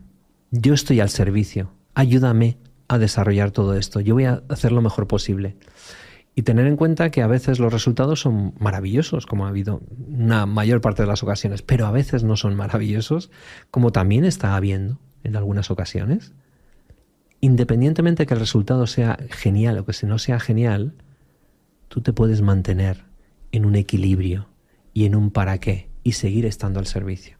yo estoy al servicio, ayúdame a desarrollar todo esto, yo voy a hacer lo mejor posible. Y tener en cuenta que a veces los resultados son maravillosos, como ha habido una mayor parte de las ocasiones, pero a veces no son maravillosos, como también está habiendo en algunas ocasiones. Independientemente de que el resultado sea genial o que si no sea genial, tú te puedes mantener en un equilibrio y en un para qué y seguir estando al servicio.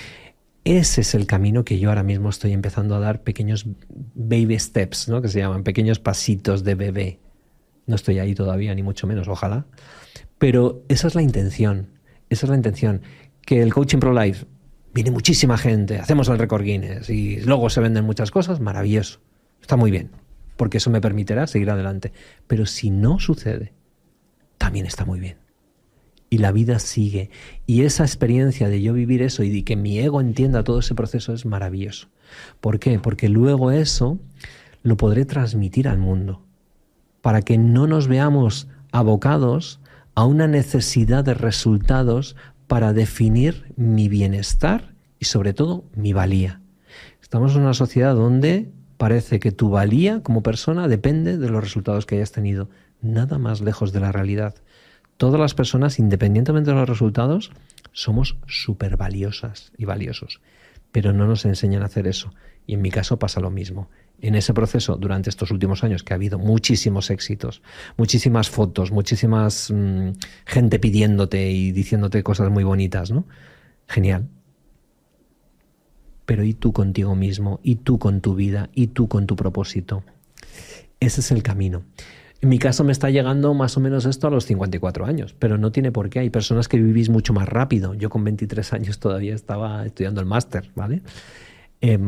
Ese es el camino que yo ahora mismo estoy empezando a dar, pequeños baby steps, ¿no? Que se llaman pequeños pasitos de bebé. No estoy ahí todavía, ni mucho menos, ojalá. Pero esa es la intención. Esa es la intención. Que el Coaching Pro Life, viene muchísima gente, hacemos el récord Guinness y luego se venden muchas cosas, maravilloso. Está muy bien, porque eso me permitirá seguir adelante. Pero si no sucede, también está muy bien. Y la vida sigue. Y esa experiencia de yo vivir eso y de que mi ego entienda todo ese proceso es maravilloso. ¿Por qué? Porque luego eso lo podré transmitir al mundo, para que no nos veamos abocados a una necesidad de resultados para definir mi bienestar y sobre todo mi valía. Estamos en una sociedad donde parece que tu valía como persona depende de los resultados que hayas tenido. Nada más lejos de la realidad. Todas las personas, independientemente de los resultados, somos súper valiosas y valiosos. Pero no nos enseñan a hacer eso. Y en mi caso pasa lo mismo. En ese proceso, durante estos últimos años, que ha habido muchísimos éxitos, muchísimas fotos, muchísimas mmm, gente pidiéndote y diciéndote cosas muy bonitas, ¿no? Genial. Pero ¿y tú contigo mismo? ¿Y tú con tu vida? ¿Y tú con tu propósito? Ese es el camino. En mi caso me está llegando más o menos esto a los cincuenta y cuatro años, pero no tiene por qué. Hay personas que vivís mucho más rápido. Yo con veintitrés años todavía estaba estudiando el máster, ¿vale? Eh,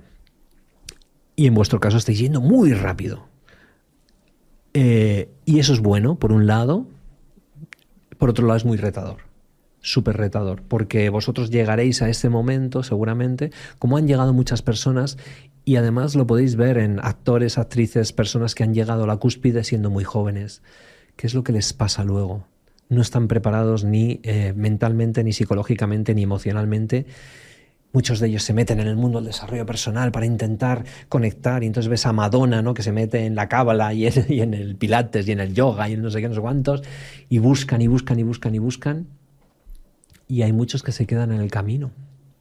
y en vuestro caso estáis yendo muy rápido. Eh, y eso es bueno, por un lado. Por otro lado es muy retador. Súper retador, porque vosotros llegaréis a ese momento seguramente, como han llegado muchas personas, y además lo podéis ver en actores, actrices, personas que han llegado a la cúspide siendo muy jóvenes. ¿Qué es lo que les pasa luego? No están preparados ni eh, mentalmente, ni psicológicamente, ni emocionalmente. Muchos de ellos se meten en el mundo del desarrollo personal para intentar conectar, y entonces ves a Madonna, ¿no?, que se mete en la cábala y en, y en el pilates y en el yoga y en no sé qué, no sé cuántos, y buscan y buscan y buscan y buscan. Y hay muchos que se quedan en el camino.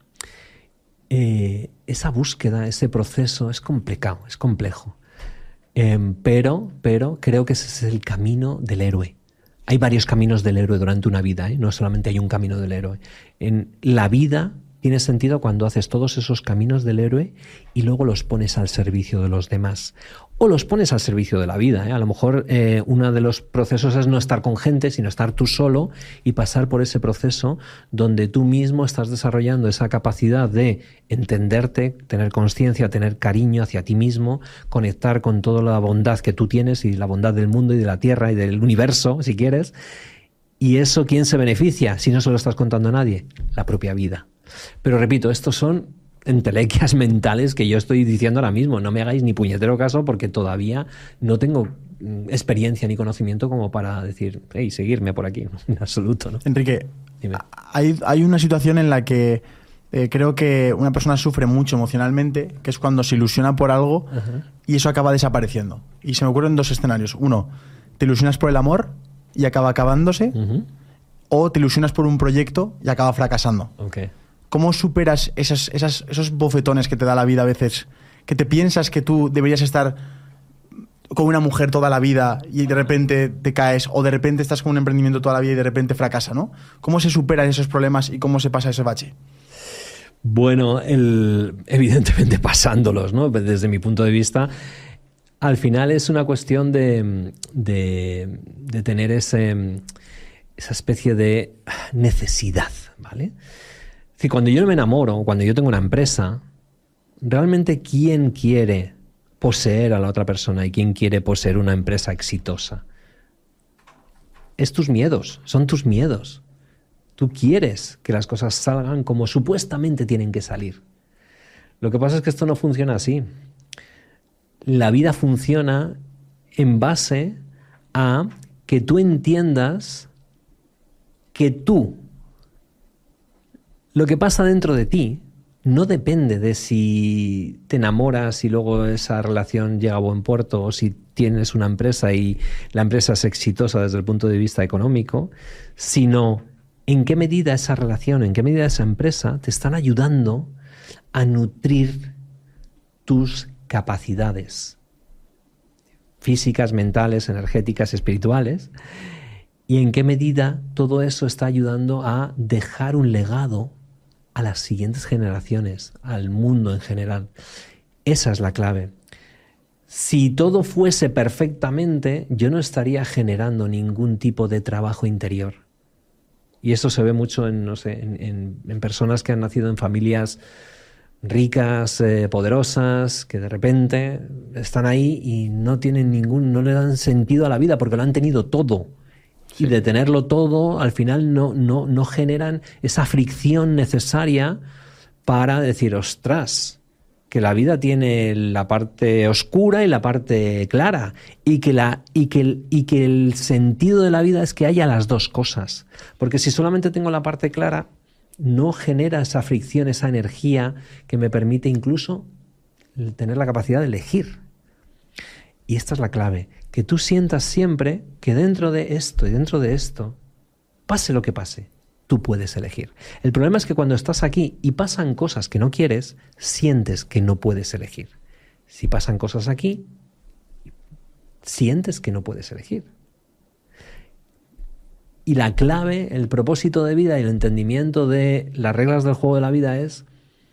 Eh, esa búsqueda, ese proceso es complicado, es complejo. Eh, pero, pero creo que ese es el camino del héroe. Hay varios caminos del héroe durante una vida, ¿eh? No solamente hay un camino del héroe. En la vida tiene sentido cuando haces todos esos caminos del héroe y luego los pones al servicio de los demás. O los pones al servicio de la vida, ¿eh? A lo mejor eh, uno de los procesos es no estar con gente, sino estar tú solo y pasar por ese proceso donde tú mismo estás desarrollando esa capacidad de entenderte, tener conciencia, tener cariño hacia ti mismo, conectar con toda la bondad que tú tienes y la bondad del mundo y de la tierra y del universo, si quieres. ¿Y eso quién se beneficia si no se lo estás contando a nadie? La propia vida. Pero repito, estos son entelequias mentales que yo estoy diciendo ahora mismo. No me hagáis ni puñetero caso porque todavía no tengo experiencia ni conocimiento como para decir, hey, seguirme por aquí. En absoluto, ¿no? Enrique, hay, hay una situación en la que eh, creo que una persona sufre mucho emocionalmente, que es cuando se ilusiona por algo. Ajá. Y eso acaba desapareciendo. Y se me ocurren dos escenarios. Uno, te ilusionas por el amor y acaba acabándose. Uh-huh. O te ilusionas por un proyecto y acaba fracasando. Okay. ¿Cómo superas esas, esas, esos bofetones que te da la vida a veces? Que te piensas que tú deberías estar con una mujer toda la vida y de repente te caes, o de repente estás con un emprendimiento toda la vida y de repente fracasa, ¿no? ¿Cómo se superan esos problemas y cómo se pasa ese bache? Bueno, el, evidentemente pasándolos, ¿no? Desde mi punto de vista, al final es una cuestión de, de, de tener ese, esa especie de necesidad, ¿vale? Es decir, cuando yo me enamoro, cuando yo tengo una empresa, realmente ¿quién quiere poseer a la otra persona y quién quiere poseer una empresa exitosa? Es tus miedos, son tus miedos. Tú quieres que las cosas salgan como supuestamente tienen que salir. Lo que pasa es que esto no funciona así. La vida funciona en base a que tú entiendas que tú, lo que pasa dentro de ti no depende de si te enamoras y luego esa relación llega a buen puerto, o si tienes una empresa y la empresa es exitosa desde el punto de vista económico, sino en qué medida esa relación, en qué medida esa empresa te están ayudando a nutrir tus capacidades físicas, mentales, energéticas, espirituales, y en qué medida todo eso está ayudando a dejar un legado a las siguientes generaciones, al mundo en general. Esa es la clave. Si todo fuese perfectamente, yo no estaría generando ningún tipo de trabajo interior. Y eso se ve mucho en, no sé, en, en, en personas que han nacido en familias ricas, eh, poderosas, que de repente están ahí y no tienen ningún, no le dan sentido a la vida porque lo han tenido todo. Sí. Y de tenerlo todo, al final no, no, no generan esa fricción necesaria para decir, ostras, que la vida tiene la parte oscura y la parte clara, y que, la, y, que el, y que el sentido de la vida es que haya las dos cosas. Porque si solamente tengo la parte clara, no genera esa fricción, esa energía que me permite incluso tener la capacidad de elegir. Y esta es la clave, que tú sientas siempre que dentro de esto y dentro de esto, pase lo que pase, tú puedes elegir. El problema es que cuando estás aquí y pasan cosas que no quieres, sientes que no puedes elegir. Si pasan cosas aquí, sientes que no puedes elegir. Y la clave, el propósito de vida y el entendimiento de las reglas del juego de la vida es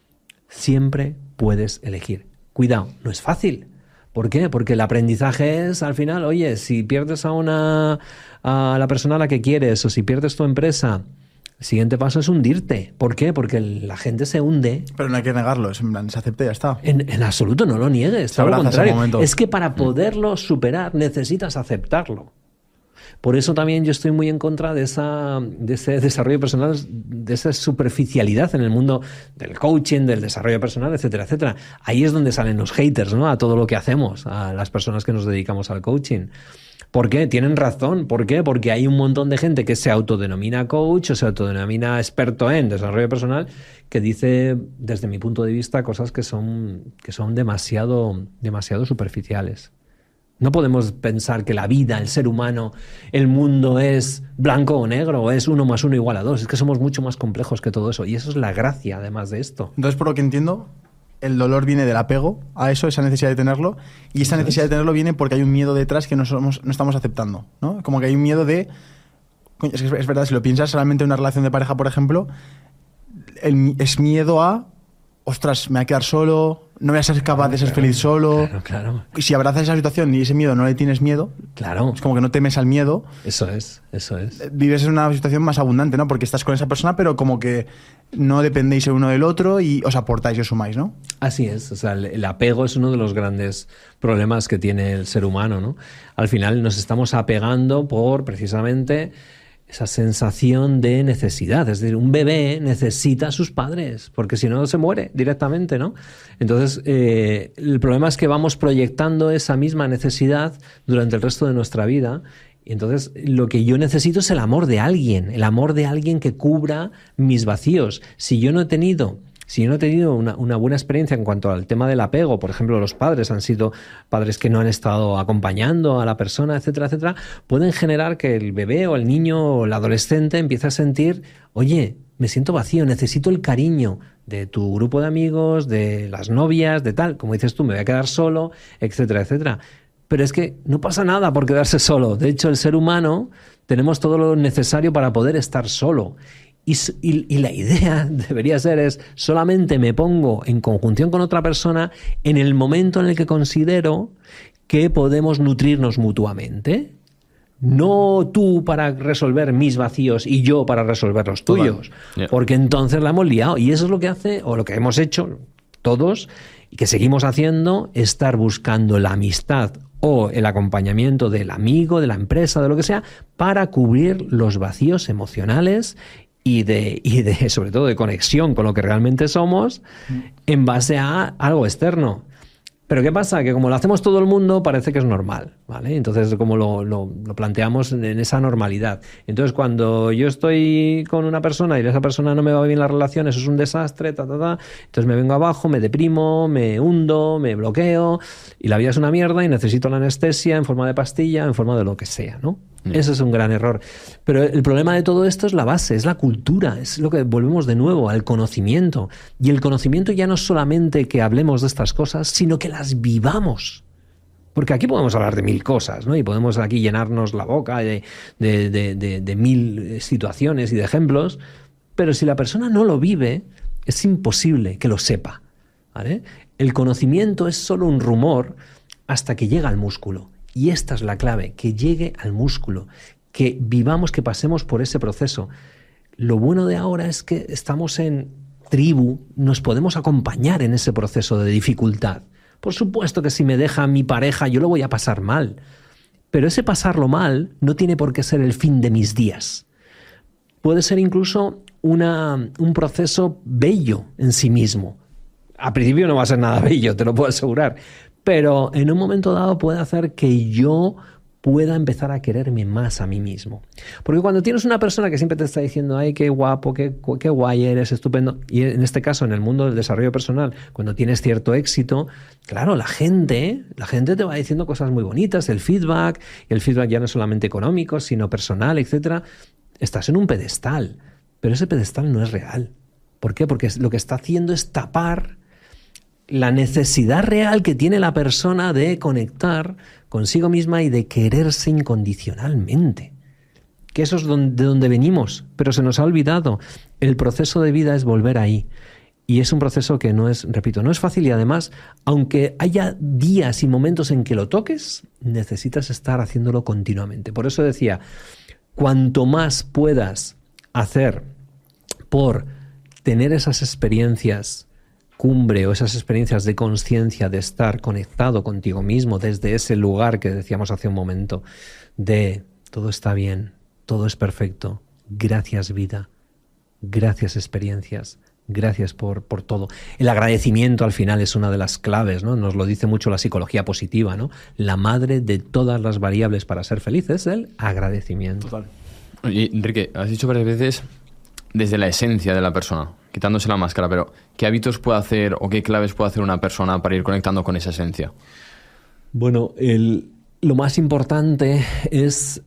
siempre puedes elegir. Cuidado, no es fácil. ¿Por qué? Porque el aprendizaje es, al final, oye, si pierdes a una a la persona a la que quieres o si pierdes tu empresa, el siguiente paso es hundirte. ¿Por qué? Porque la gente se hunde. Pero no hay que negarlo, es en plan, se acepta y ya está. En, en absoluto, no lo niegues, todo lo contrario. Es que para poderlo superar necesitas aceptarlo. Por eso también yo estoy muy en contra de, esa, de ese desarrollo personal, de esa superficialidad en el mundo del coaching, del desarrollo personal, etcétera, etcétera. Ahí es donde salen los haters, ¿no? A todo lo que hacemos, a las personas que nos dedicamos al coaching. ¿Por qué? Tienen razón. ¿Por qué? Porque hay un montón de gente que se autodenomina coach o se autodenomina experto en desarrollo personal que dice, desde mi punto de vista, cosas que son, que son demasiado, demasiado superficiales. No podemos pensar que la vida, el ser humano, el mundo es blanco o negro, o es uno más uno igual a dos. Es que somos mucho más complejos que todo eso. Y eso es la gracia, además de esto. Entonces, por lo que entiendo, el dolor viene del apego a eso, esa necesidad de tenerlo. Y esa necesidad de tenerlo viene porque hay un miedo detrás que no, somos, no estamos aceptando, ¿no? Como que hay un miedo de... Es, que es verdad, si lo piensas solamente en una relación de pareja, por ejemplo, el, es miedo a... Ostras, me voy a quedar solo, no voy a ser capaz de ser claro, feliz solo. Claro, claro. Y si abrazas esa situación y ese miedo no le tienes miedo, claro. Es como que no temes al miedo. Eso es, eso es. Vives en una situación más abundante, ¿no? Porque estás con esa persona, pero como que no dependéis el uno del otro y os aportáis y os sumáis, ¿no? Así es. O sea, el, el apego es uno de los grandes problemas que tiene el ser humano, ¿no? Al final nos estamos apegando por, precisamente, esa sensación de necesidad. Es decir, un bebé necesita a sus padres, porque si no se muere directamente, ¿no? Entonces, eh, el problema es que vamos proyectando esa misma necesidad durante el resto de nuestra vida. Y entonces, lo que yo necesito es el amor de alguien, el amor de alguien que cubra mis vacíos. Si yo no he tenido... Si yo no he tenido una, una buena experiencia en cuanto al tema del apego, por ejemplo, los padres han sido padres que no han estado acompañando a la persona, etcétera, etcétera, pueden generar que el bebé o el niño o el adolescente empiece a sentir, oye, me siento vacío, necesito el cariño de tu grupo de amigos, de las novias, de tal, como dices tú, me voy a quedar solo, etcétera, etcétera. Pero es que no pasa nada por quedarse solo. De hecho, el ser humano tenemos todo lo necesario para poder estar solo. Y, y, y la idea debería ser es solamente me pongo en conjunción con otra persona en el momento en el que considero que podemos nutrirnos mutuamente. No tú para resolver mis vacíos y yo para resolver los tuyos. Yeah. Porque entonces la hemos liado. Y eso es lo que hace, o lo que hemos hecho todos, y que seguimos haciendo, estar buscando la amistad o el acompañamiento del amigo, de la empresa, de lo que sea, para cubrir los vacíos emocionales y de, y de, sobre todo, de conexión con lo que realmente somos en base a algo externo. Pero ¿qué pasa? Que como lo hacemos todo el mundo, parece que es normal, ¿vale? Entonces, como lo, lo, lo planteamos en esa normalidad. Entonces, cuando yo estoy con una persona y esa persona no me va bien la relación, eso es un desastre, ta, ta, ta. Entonces me vengo abajo, me deprimo, me hundo, me bloqueo, y la vida es una mierda y necesito la anestesia en forma de pastilla, en forma de lo que sea, ¿no? Mm. Ese es un gran error. Pero el problema de todo esto es la base, es la cultura, es lo que volvemos de nuevo al conocimiento. Y el conocimiento ya no es solamente que hablemos de estas cosas, sino que las vivamos. Porque aquí podemos hablar de mil cosas, ¿no? Y podemos aquí llenarnos la boca de, de, de, de, de mil situaciones y de ejemplos, pero si la persona no lo vive, es imposible que lo sepa, ¿vale? El conocimiento es solo un rumor hasta que llega al músculo. Y esta es la clave, que llegue al músculo, que vivamos, que pasemos por ese proceso. Lo bueno de ahora es que estamos en tribu, nos podemos acompañar en ese proceso de dificultad. Por supuesto que si me deja mi pareja, yo lo voy a pasar mal. Pero ese pasarlo mal no tiene por qué ser el fin de mis días. Puede ser incluso una, un proceso bello en sí mismo. A principio no va a ser nada bello, te lo puedo asegurar. Pero en un momento dado puede hacer que yo pueda empezar a quererme más a mí mismo. Porque cuando tienes una persona que siempre te está diciendo, ay, qué guapo, qué, qué guay eres, estupendo, y en este caso en el mundo del desarrollo personal, cuando tienes cierto éxito, claro, la gente, la gente te va diciendo cosas muy bonitas, el feedback, y el feedback ya no es solamente económico, sino personal, etcétera. Estás en un pedestal, pero ese pedestal no es real. ¿Por qué? Porque lo que está haciendo es tapar la necesidad real que tiene la persona de conectar consigo misma y de quererse incondicionalmente. Que eso es de donde venimos, pero se nos ha olvidado. El proceso de vida es volver ahí. Y es un proceso que no es, repito, no es fácil y además, aunque haya días y momentos en que lo toques, necesitas estar haciéndolo continuamente. Por eso decía, cuanto más puedas hacer por tener esas experiencias cumbre o esas experiencias de conciencia, de estar conectado contigo mismo desde ese lugar que decíamos hace un momento, de todo está bien, todo es perfecto, gracias vida, gracias experiencias, gracias por, por todo. El agradecimiento al final es una de las claves, ¿no? Nos lo dice mucho la psicología positiva, ¿no? La madre de todas las variables para ser feliz es el agradecimiento. Total. Y Enrique, has dicho varias veces desde la esencia de la persona, quitándose la máscara, pero ¿qué hábitos puede hacer o qué claves puede hacer una persona para ir conectando con esa esencia? Bueno, el, lo más importante es,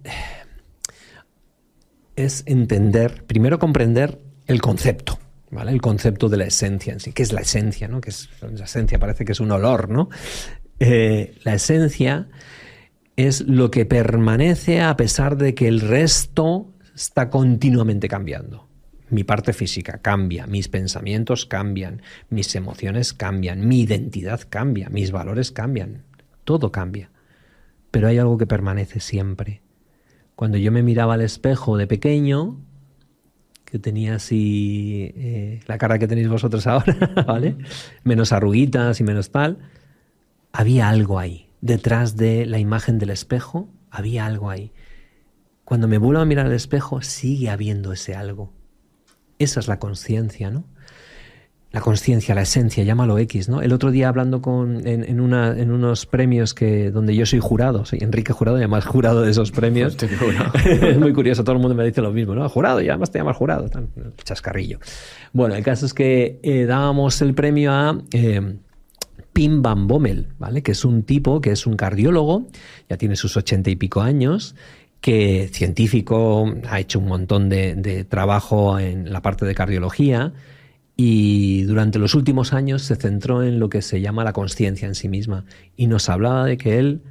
es entender, primero comprender el concepto, ¿vale? El concepto de la esencia en sí. ¿Qué es la esencia, no? ¿Qué es la esencia? Parece que es un olor, ¿no? Eh, la esencia es lo que permanece a pesar de que el resto está continuamente cambiando. Mi parte física cambia, mis pensamientos cambian, mis emociones cambian, mi identidad cambia, mis valores cambian, todo cambia. Pero hay algo que permanece siempre. Cuando yo me miraba al espejo de pequeño, que tenía así eh, la cara que tenéis vosotros ahora, ¿vale? Menos arruguitas y menos tal, había algo ahí. Detrás de la imagen del espejo, había algo ahí. Cuando me vuelvo a mirar al espejo, sigue habiendo ese algo. Esa es la conciencia, ¿no? La conciencia, la esencia, llámalo X, ¿no? El otro día hablando con, en, en, una, en unos premios que, donde yo soy jurado, soy Enrique Jurado y además jurado de esos premios. Es muy curioso, todo el mundo me dice lo mismo, ¿no? Jurado, y además te llamas jurado, tan, chascarrillo. Bueno, el caso es que eh, dábamos el premio a eh, Pim Van Bommel, ¿vale? Que es un tipo que es un cardiólogo, ya tiene sus ochenta y pico años, que científico, ha hecho un montón de, de trabajo en la parte de cardiología y durante los últimos años se centró en lo que se llama la consciencia en sí misma y nos hablaba de que él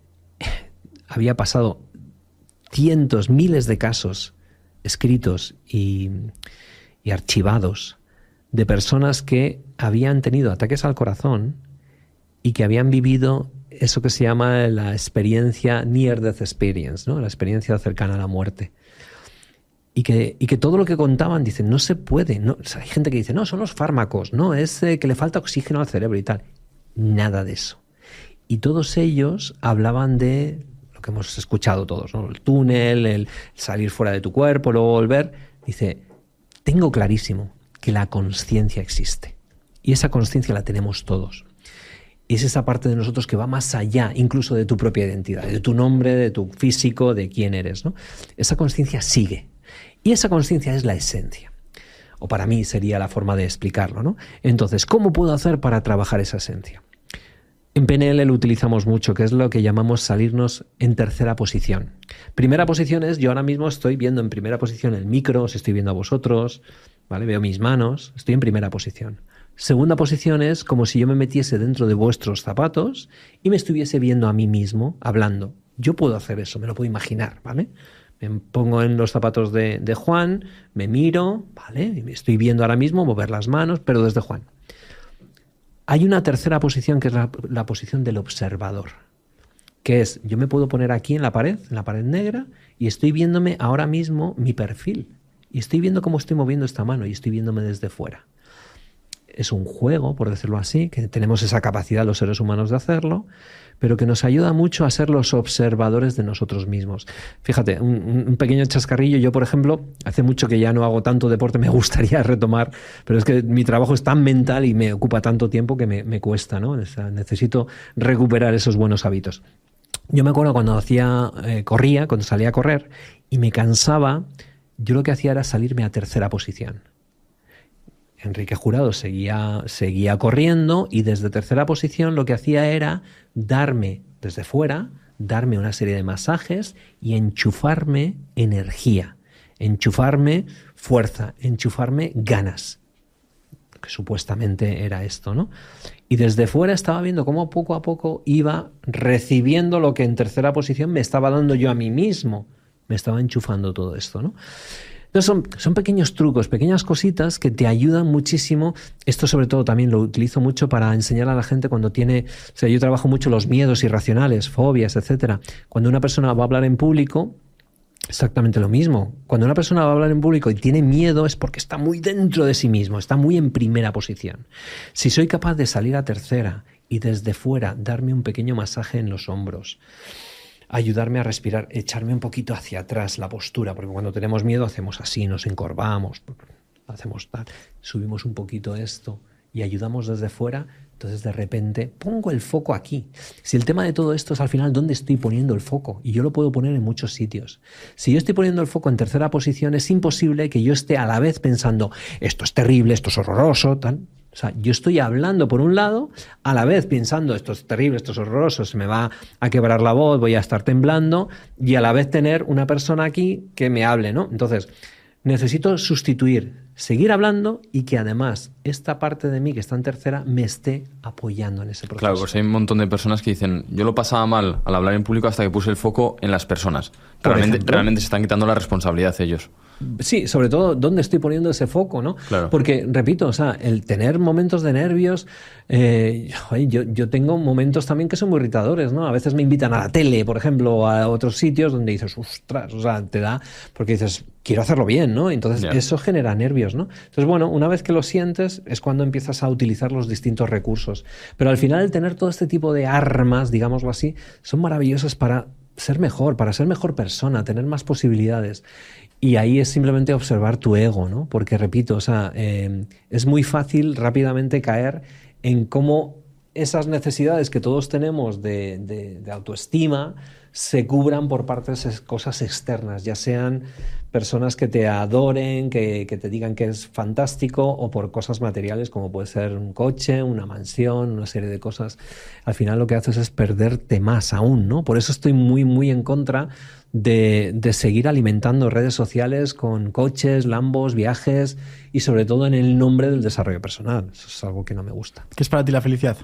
había pasado cientos, miles de casos escritos y, y archivados de personas que habían tenido ataques al corazón y que habían vivido eso que se llama la experiencia Near Death Experience, ¿no? La experiencia cercana a la muerte. Y que, y que todo lo que contaban, dicen, no se puede. No, o sea, hay gente que dice, no, son los fármacos, no, es eh, que le falta oxígeno al cerebro y tal. Nada de eso. Y todos ellos hablaban de lo que hemos escuchado todos, ¿no? El túnel, el salir fuera de tu cuerpo, luego volver. Dice, tengo clarísimo que la consciencia existe. Y esa consciencia la tenemos todos. Es esa parte de nosotros que va más allá incluso de tu propia identidad, de tu nombre, de tu físico, de quién eres, ¿no? Esa consciencia sigue. Y esa consciencia es la esencia. O para mí sería la forma de explicarlo, ¿no? Entonces, ¿cómo puedo hacer para trabajar esa esencia? En P N L lo utilizamos mucho, que es lo que llamamos salirnos en tercera posición. Primera posición es, yo ahora mismo estoy viendo en primera posición el micro, os estoy viendo a vosotros, ¿vale? Veo mis manos, estoy en primera posición. Segunda posición es como si yo me metiese dentro de vuestros zapatos y me estuviese viendo a mí mismo hablando. Yo puedo hacer eso, me lo puedo imaginar, ¿vale? Me pongo en los zapatos de, de Juan, me miro, ¿vale? Y me estoy viendo ahora mismo mover las manos, pero desde Juan. Hay una tercera posición que es la, la posición del observador, que es, yo me puedo poner aquí en la pared, en la pared negra, y estoy viéndome ahora mismo mi perfil. Y estoy viendo cómo estoy moviendo esta mano y estoy viéndome desde fuera. es un juego, por decirlo así, que tenemos esa capacidad los seres humanos de hacerlo, pero que nos ayuda mucho a ser los observadores de nosotros mismos. Fíjate, un, un pequeño chascarrillo. Yo, por ejemplo, hace mucho que ya no hago tanto deporte, me gustaría retomar, pero es que mi trabajo es tan mental y me ocupa tanto tiempo que me, me cuesta, ¿no? O sea, necesito recuperar esos buenos hábitos. Yo me acuerdo cuando hacía, eh, corría, cuando salía a correr y me cansaba, yo lo que hacía era salirme a tercera posición. Enrique Jurado seguía, seguía corriendo y desde tercera posición lo que hacía era darme, desde fuera, darme una serie de masajes y enchufarme energía, enchufarme fuerza, enchufarme ganas, que supuestamente era esto, ¿no? Y desde fuera estaba viendo cómo poco a poco iba recibiendo lo que en tercera posición me estaba dando yo a mí mismo, me estaba enchufando todo esto, ¿no? Entonces son, son pequeños trucos, pequeñas cositas que te ayudan muchísimo. Esto sobre todo también lo utilizo mucho para enseñar a la gente cuando tiene... O sea, yo trabajo mucho los miedos irracionales, fobias, etcétera. Cuando una persona va a hablar en público, exactamente lo mismo. Cuando una persona va a hablar en público y tiene miedo es porque está muy dentro de sí mismo, está muy en primera posición. Si soy capaz de salir a tercera y desde fuera darme un pequeño masaje en los hombros, ayudarme a respirar, echarme un poquito hacia atrás la postura, porque cuando tenemos miedo hacemos así, nos encorvamos, hacemos tal, subimos un poquito esto y ayudamos desde fuera, entonces de repente pongo el foco aquí. Si el tema de todo esto es al final dónde estoy poniendo el foco, y yo lo puedo poner en muchos sitios. Si yo estoy poniendo el foco en tercera posición, es imposible que yo esté a la vez pensando esto es terrible, esto es horroroso, tal. O sea, yo estoy hablando por un lado, a la vez pensando esto es terrible, esto es horroroso, se me va a quebrar la voz, voy a estar temblando, y a la vez tener una persona aquí que me hable, ¿no? Entonces, necesito sustituir, seguir hablando y que además esta parte de mí que está en tercera me esté apoyando en ese proceso. Claro, pues hay un montón de personas que dicen yo lo pasaba mal al hablar en público hasta que puse el foco en las personas. Realmente, realmente se están quitando la responsabilidad ellos. Sí, sobre todo, ¿dónde estoy poniendo ese foco, no? Claro. Porque, repito, o sea, el tener momentos de nervios, eh, yo, yo tengo momentos también que son muy irritadores, ¿no? A veces me invitan a la tele, por ejemplo, o a otros sitios donde dices, ostras, o sea, te da, porque dices, quiero hacerlo bien, ¿no? Entonces, yeah. Eso genera nervios, ¿no? Entonces, bueno, una vez que lo sientes, es cuando empiezas a utilizar los distintos recursos. Pero al final, el tener todo este tipo de armas, digámoslo así, son maravillosas para ser mejor, para ser mejor persona, tener más posibilidades. Y ahí es simplemente observar tu ego, ¿no? Porque, repito, o sea, eh, es muy fácil rápidamente caer en cómo esas necesidades que todos tenemos de, de, de autoestima se cubran por partes de cosas externas, ya sean personas que te adoren, que, que te digan que es fantástico, o por cosas materiales como puede ser un coche, una mansión, una serie de cosas. Al final lo que haces es perderte más aún, ¿no? Por eso estoy muy, muy en contra de, de seguir alimentando redes sociales con coches, lambos, viajes y sobre todo en el nombre del desarrollo personal. Eso es algo que no me gusta. ¿Qué es para ti la felicidad?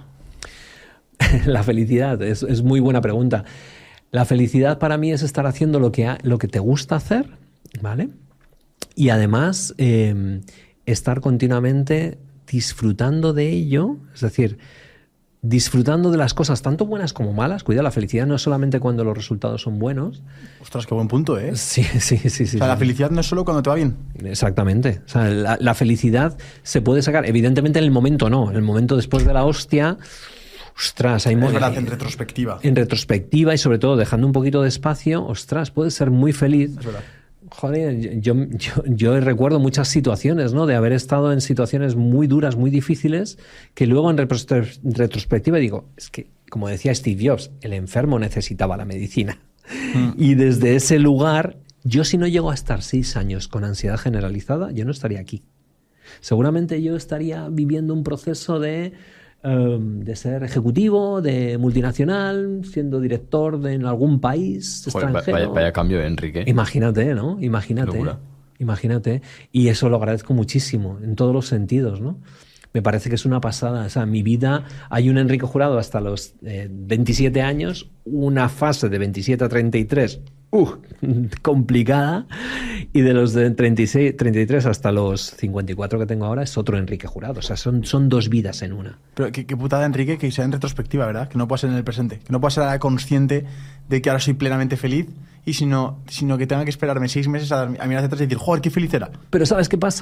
La felicidad es, es muy buena pregunta. La felicidad para mí es estar haciendo lo que, ha, lo que te gusta hacer, ¿vale? Y además eh, estar continuamente disfrutando de ello, es decir, disfrutando de las cosas tanto buenas como malas. Cuidado, la felicidad no es solamente cuando los resultados son buenos. Ostras, qué buen punto, ¿eh? Sí, sí, sí. sí o sea, sí. La felicidad no es solo cuando te va bien. Exactamente. O sea, la, la felicidad se puede sacar, evidentemente en el momento no, en el momento después de la hostia... Ostras, hay es verdad, en retrospectiva. En retrospectiva y sobre todo dejando un poquito de espacio, ostras, puedes ser muy feliz. Es verdad. Joder, yo, yo, yo recuerdo muchas situaciones, ¿no? De haber estado en situaciones muy duras, muy difíciles, que luego en retrospectiva digo, es que, como decía Steve Jobs, el enfermo necesitaba la medicina. Mm. Y desde ese lugar, yo si no llego a estar seis años con ansiedad generalizada, yo no estaría aquí. Seguramente yo estaría viviendo un proceso de... Um, de ser ejecutivo, de multinacional, siendo director de en algún país Joder, extranjero. Vaya, vaya cambio, Enrique. Imagínate, ¿no? Imagínate. Locura. Imagínate. Y eso lo agradezco muchísimo, en todos los sentidos, ¿no? Me parece que es una pasada. O sea, en mi vida hay un Enrique Jurado hasta los eh, veintisiete años, una fase de veintisiete a treinta y tres uh, complicada, y de los de treinta y seis, treinta y tres hasta los cincuenta y cuatro que tengo ahora es otro Enrique Jurado. O sea, son, son dos vidas en una. Pero qué, qué putada, Enrique, que sea en retrospectiva, ¿verdad? Que no pueda ser en el presente. Que no pueda ser ahora consciente de que ahora soy plenamente feliz, y sino, sino que tenga que esperarme seis meses a, a mirar hacia atrás y decir, joder, qué feliz era. Pero ¿sabes qué pasa?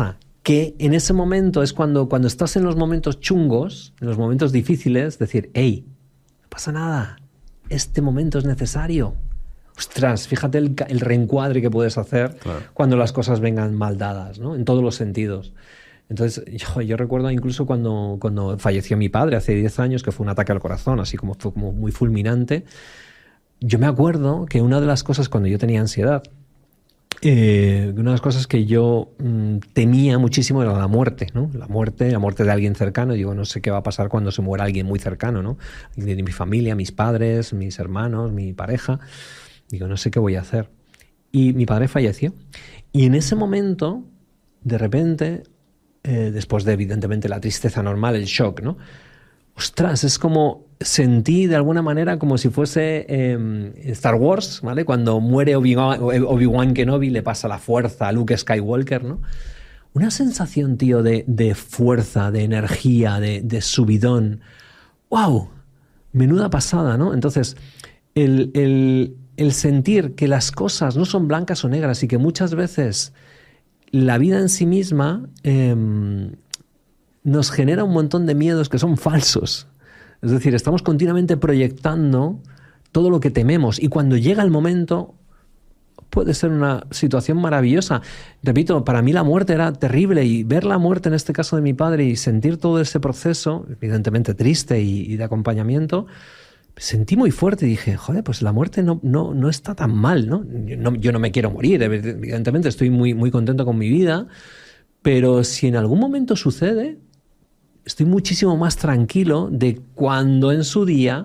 que en ese momento es cuando, cuando estás en los momentos chungos, en los momentos difíciles, decir, hey, no pasa nada, este momento es necesario. Ostras, fíjate el, el reencuadre que puedes hacer claro. cuando las cosas vengan mal dadas, ¿no? En todos los sentidos. Entonces, yo, yo recuerdo incluso cuando, cuando falleció mi padre hace diez años, que fue un ataque al corazón, así como fue como muy fulminante. Yo me acuerdo que una de las cosas cuando yo tenía ansiedad, Eh, una de las cosas que yo mmm, temía muchísimo era la muerte, ¿no? La muerte, la muerte de alguien cercano. Digo, no sé qué va a pasar cuando se muera alguien muy cercano, ¿no? De, de mi familia, mis padres, mis hermanos, mi pareja. Digo, no sé qué voy a hacer. Y mi padre falleció. Y en ese momento, de repente, eh, después de evidentemente la tristeza normal, el shock, ¿no? Ostras, es como sentí de alguna manera como si fuese eh, Star Wars, ¿vale? Cuando muere Obi-Wan, Obi-Wan Kenobi, le pasa la fuerza a Luke Skywalker, ¿no? Una sensación, tío, de, de fuerza, de energía, de, de subidón. ¡Wow! Menuda pasada, ¿no? Entonces, el, el, el sentir que las cosas no son blancas o negras y que muchas veces la vida en sí misma eh, nos genera un montón de miedos que son falsos. Es decir, estamos continuamente proyectando todo lo que tememos y cuando llega el momento puede ser una situación maravillosa. Repito, para mí la muerte era terrible y ver la muerte en este caso de mi padre y sentir todo ese proceso, evidentemente triste y, y de acompañamiento, sentí muy fuerte y dije, joder, pues la muerte no, no, no está tan mal, ¿no? Yo, no, yo no me quiero morir, evidentemente estoy muy, muy contento con mi vida, pero si en algún momento sucede, estoy muchísimo más tranquilo de cuando en su día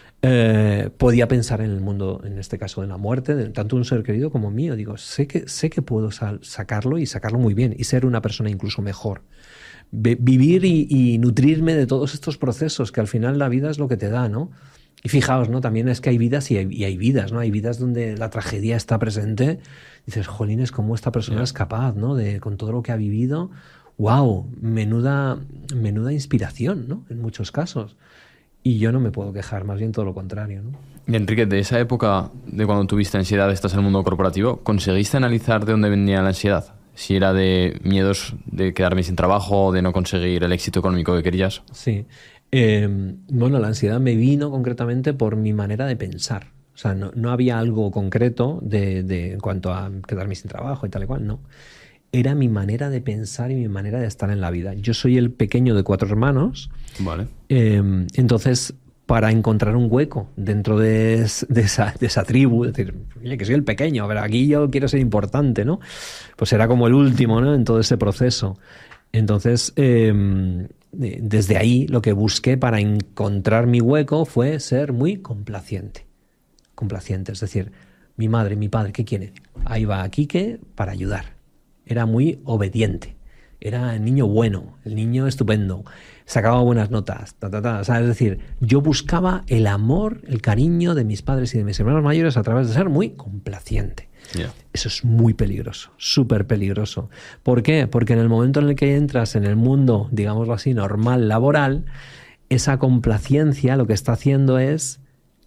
eh, podía pensar en el mundo, en este caso en la muerte, de tanto un ser querido como mío. Digo, sé que, sé que puedo sal, sacarlo y sacarlo muy bien y ser una persona incluso mejor. Be, vivir y, y nutrirme de todos estos procesos que al final la vida es lo que te da, ¿no? Y fijaos, ¿no? También es que hay vidas y hay, y hay vidas, ¿no? Hay vidas donde la tragedia está presente. Dices, jolines, ¿cómo esta persona yeah. es capaz, ¿no? De, con todo lo que ha vivido... ¡Wow! Menuda, menuda inspiración, ¿no? En muchos casos. Y yo no me puedo quejar, más bien todo lo contrario, ¿no? Y Enrique, de esa época de cuando tuviste ansiedad, estás en el mundo corporativo, ¿conseguiste analizar de dónde venía la ansiedad? Si era de miedos de quedarme sin trabajo, de no conseguir el éxito económico que querías. Sí. Eh, bueno, la ansiedad me vino concretamente por mi manera de pensar. O sea, no, no había algo concreto de, de, en cuanto a quedarme sin trabajo y tal y cual, no. Era mi manera de pensar y mi manera de estar en la vida. Yo soy el pequeño de cuatro hermanos. Vale. Eh, entonces, para encontrar un hueco dentro de, de, esa, de esa tribu, decir, oye, que soy el pequeño, pero aquí yo quiero ser importante, ¿no? Pues era como el último, ¿no? En todo ese proceso. Entonces, eh, desde ahí lo que busqué para encontrar mi hueco fue ser muy complaciente. Complaciente, es decir, mi madre, mi padre, ¿qué quieren? Ahí va Quique para ayudar. Era muy obediente, era el niño bueno, el niño estupendo, sacaba buenas notas, ta, ta, ta. O sea, es decir, yo buscaba el amor, el cariño de mis padres y de mis hermanos mayores a través de ser muy complaciente. Yeah. Eso es muy peligroso, súper peligroso. ¿Por qué? Porque en el momento en el que entras en el mundo, digámoslo así, normal, laboral, esa complacencia lo que está haciendo es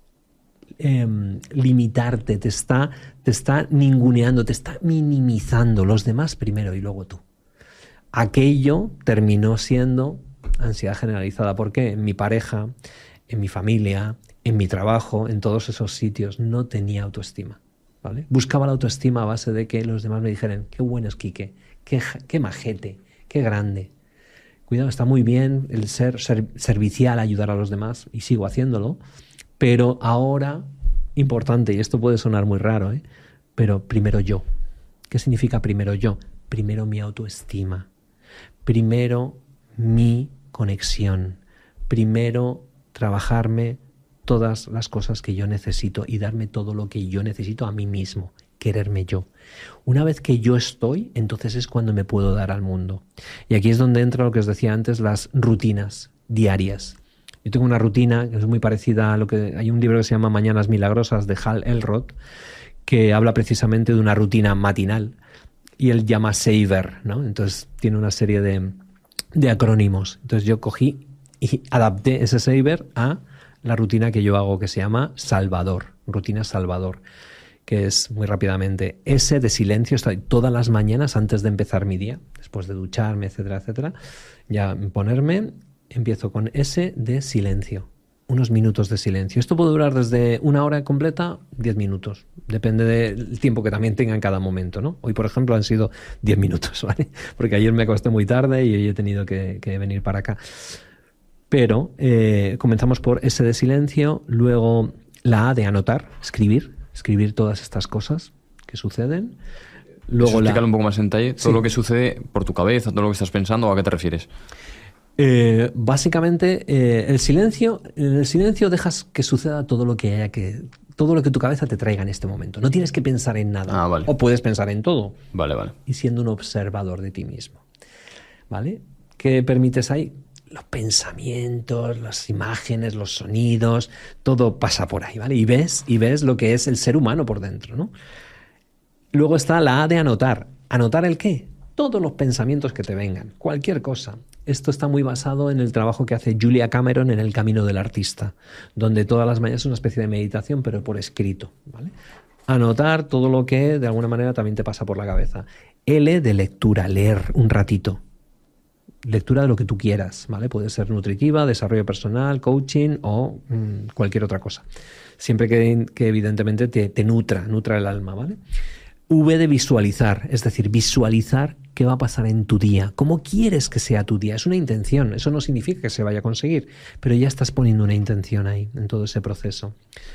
Eh, limitarte, te está, te está ninguneando, te está minimizando, los demás primero y luego tú. Aquello terminó siendo ansiedad generalizada. ¿Por qué? En mi pareja, en mi familia, en mi trabajo, en todos esos sitios, no tenía autoestima, ¿vale? Buscaba la autoestima a base de que los demás me dijeran, qué bueno es Quique, qué, qué majete, qué grande. Cuidado, está muy bien el ser, ser servicial, ayudar a los demás, y sigo haciéndolo. Pero ahora, importante, y esto puede sonar muy raro, ¿eh? Pero primero yo. ¿Qué significa primero yo? Primero mi autoestima. Primero mi conexión. Primero trabajarme todas las cosas que yo necesito y darme todo lo que yo necesito a mí mismo. Quererme yo. Una vez que yo estoy, entonces es cuando me puedo dar al mundo. Y aquí es donde entra lo que os decía antes, las rutinas diarias. Yo tengo una rutina que es muy parecida a lo que... Hay un libro que se llama Mañanas Milagrosas de Hal Elrod que habla precisamente de una rutina matinal y él llama Savor, ¿no? Entonces tiene una serie de, de acrónimos. Entonces yo cogí y adapté ese Savor a la rutina que yo hago que se llama Salvador, rutina Salvador, que es muy rápidamente S de silencio. Estoy todas las mañanas antes de empezar mi día, después de ducharme, etcétera, etcétera, ya ponerme, empiezo con S de silencio. Unos minutos de silencio. Esto puede durar desde una hora completa, diez minutos. Depende del tiempo que también tenga en cada momento, ¿no? Hoy, por ejemplo, han sido diez minutos, ¿vale? Porque ayer me acosté muy tarde y hoy he tenido que, que venir para acá. Pero eh, comenzamos por S de silencio, luego la A de anotar, escribir, escribir todas estas cosas que suceden. Luego explícalo la... un poco más en detalle. Todo sí. lo que sucede por tu cabeza, todo lo que estás pensando, ¿a qué te refieres? Eh, básicamente, eh, el silencio, en el silencio dejas que suceda todo lo que haya que, todo lo que tu cabeza te traiga en este momento. No tienes que pensar en nada. Ah, vale. O puedes pensar en todo. Vale, vale. Y siendo un observador de ti mismo. ¿Vale? ¿Qué permites ahí? Los pensamientos, las imágenes, los sonidos, todo pasa por ahí, ¿vale? Y ves, y ves lo que es el ser humano por dentro, ¿no? Luego está la A de anotar. ¿Anotar el qué? Todos los pensamientos que te vengan, cualquier cosa. Esto está muy basado en el trabajo que hace Julia Cameron en El camino del artista, donde todas las mañanas es una especie de meditación, pero por escrito, ¿vale? Anotar todo lo que de alguna manera también te pasa por la cabeza. L de lectura, leer un ratito. Lectura de lo que tú quieras, ¿vale? Puede ser nutritiva, desarrollo personal, coaching o mmm, cualquier otra cosa. Siempre que, que evidentemente te, te nutra, nutra el alma, ¿vale? V de visualizar, es decir, visualizar qué va a pasar en tu día, cómo quieres que sea tu día. Es una intención, eso no significa que se vaya a conseguir, pero ya estás poniendo una intención ahí, en todo ese proceso.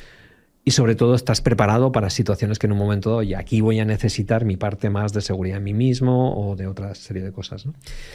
Y sobre todo estás preparado para situaciones que en un momento dado, oye, aquí voy a necesitar mi parte más de seguridad en mí mismo o de otra serie de cosas, ¿no?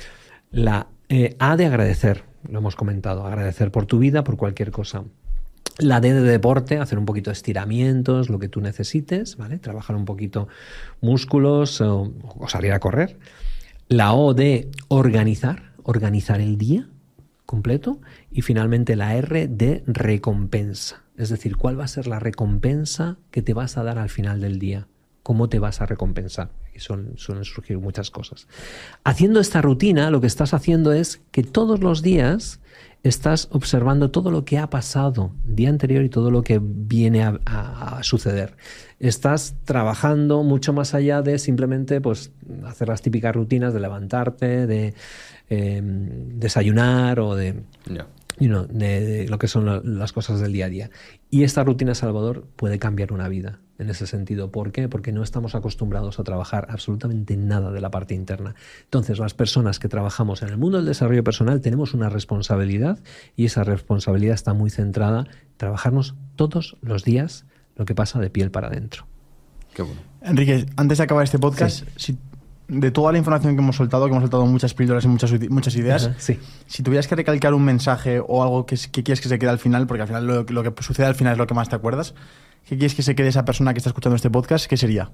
La eh, A de agradecer, lo hemos comentado, agradecer por tu vida, por cualquier cosa. La D de deporte, hacer un poquito de estiramientos, lo que tú necesites, ¿vale? Trabajar un poquito músculos o, o salir a correr. La O de organizar, organizar el día completo. Y finalmente la R de recompensa, es decir, ¿cuál va a ser la recompensa que te vas a dar al final del día? ¿Cómo te vas a recompensar? Y son, suelen surgir muchas cosas. Haciendo esta rutina, lo que estás haciendo es que todos los días estás observando todo lo que ha pasado el día anterior y todo lo que viene a, a, a suceder. Estás trabajando mucho más allá de simplemente pues, hacer las típicas rutinas de levantarte, de eh, desayunar o de... Yeah. You know, de, de lo que son la, las cosas del día a día. Y esta rutina, Salvador, puede cambiar una vida en ese sentido. ¿Por qué? Porque no estamos acostumbrados a trabajar absolutamente nada de la parte interna. Entonces, las personas que trabajamos en el mundo del desarrollo personal tenemos una responsabilidad y esa responsabilidad está muy centrada en trabajarnos todos los días lo que pasa de piel para adentro. Qué bueno. Enrique, antes de acabar este podcast, sí. si de toda la información que hemos soltado, que hemos soltado muchas píldoras y muchas, muchas ideas, Ajá, sí. si tuvieras que recalcar un mensaje o algo que, que quieres que se quede al final, porque al final lo, lo que sucede al final es lo que más te acuerdas, ¿qué quieres que se quede esa persona que está escuchando este podcast? ¿Qué sería?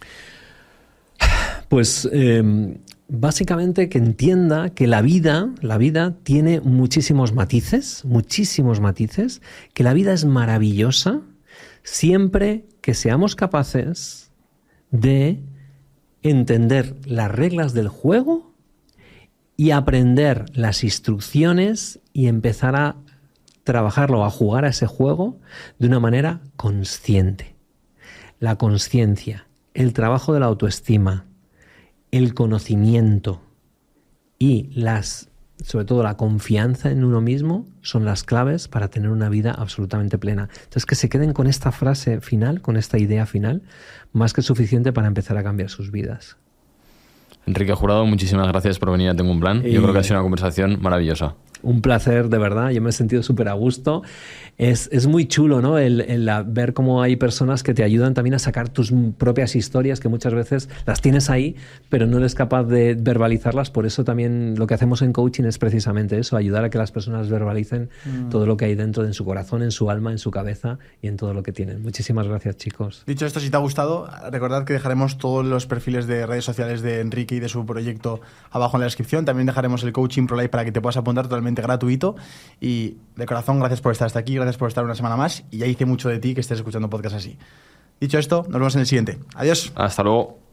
Pues eh, básicamente que entienda que la vida, la vida tiene muchísimos matices, muchísimos matices, que la vida es maravillosa siempre que seamos capaces de entender las reglas del juego y aprender las instrucciones y empezar a trabajarlo, a jugar a ese juego de una manera consciente. La consciencia, el trabajo de la autoestima, el conocimiento y las, sobre todo la confianza en uno mismo son las claves para tener una vida absolutamente plena. Entonces, que se queden con esta frase final, con esta idea final, más que suficiente para empezar a cambiar sus vidas. Enrique Jurado, muchísimas gracias por venir a Tengo un Plan. Yo Y... creo que ha sido una conversación maravillosa. Un placer, de verdad. Yo me he sentido súper a gusto. Es, es muy chulo, ¿no? El, el ver cómo hay personas que te ayudan también a sacar tus propias historias, que muchas veces las tienes ahí, pero no eres capaz de verbalizarlas. Por eso también lo que hacemos en coaching es precisamente eso, ayudar a que las personas verbalicen mm. todo lo que hay dentro de su corazón, en su alma, en su cabeza y en todo lo que tienen. Muchísimas gracias, chicos. Dicho esto, si te ha gustado, recordad que dejaremos todos los perfiles de redes sociales de Enrique y de su proyecto abajo en la descripción. También dejaremos el Coaching Pro Life para que te puedas apuntar totalmente gratuito. Y de corazón, gracias por estar hasta aquí, gracias por estar una semana más. Y ya hice mucho de ti que estés escuchando podcast así. Dicho esto, nos vemos en el siguiente. Adiós. Hasta luego.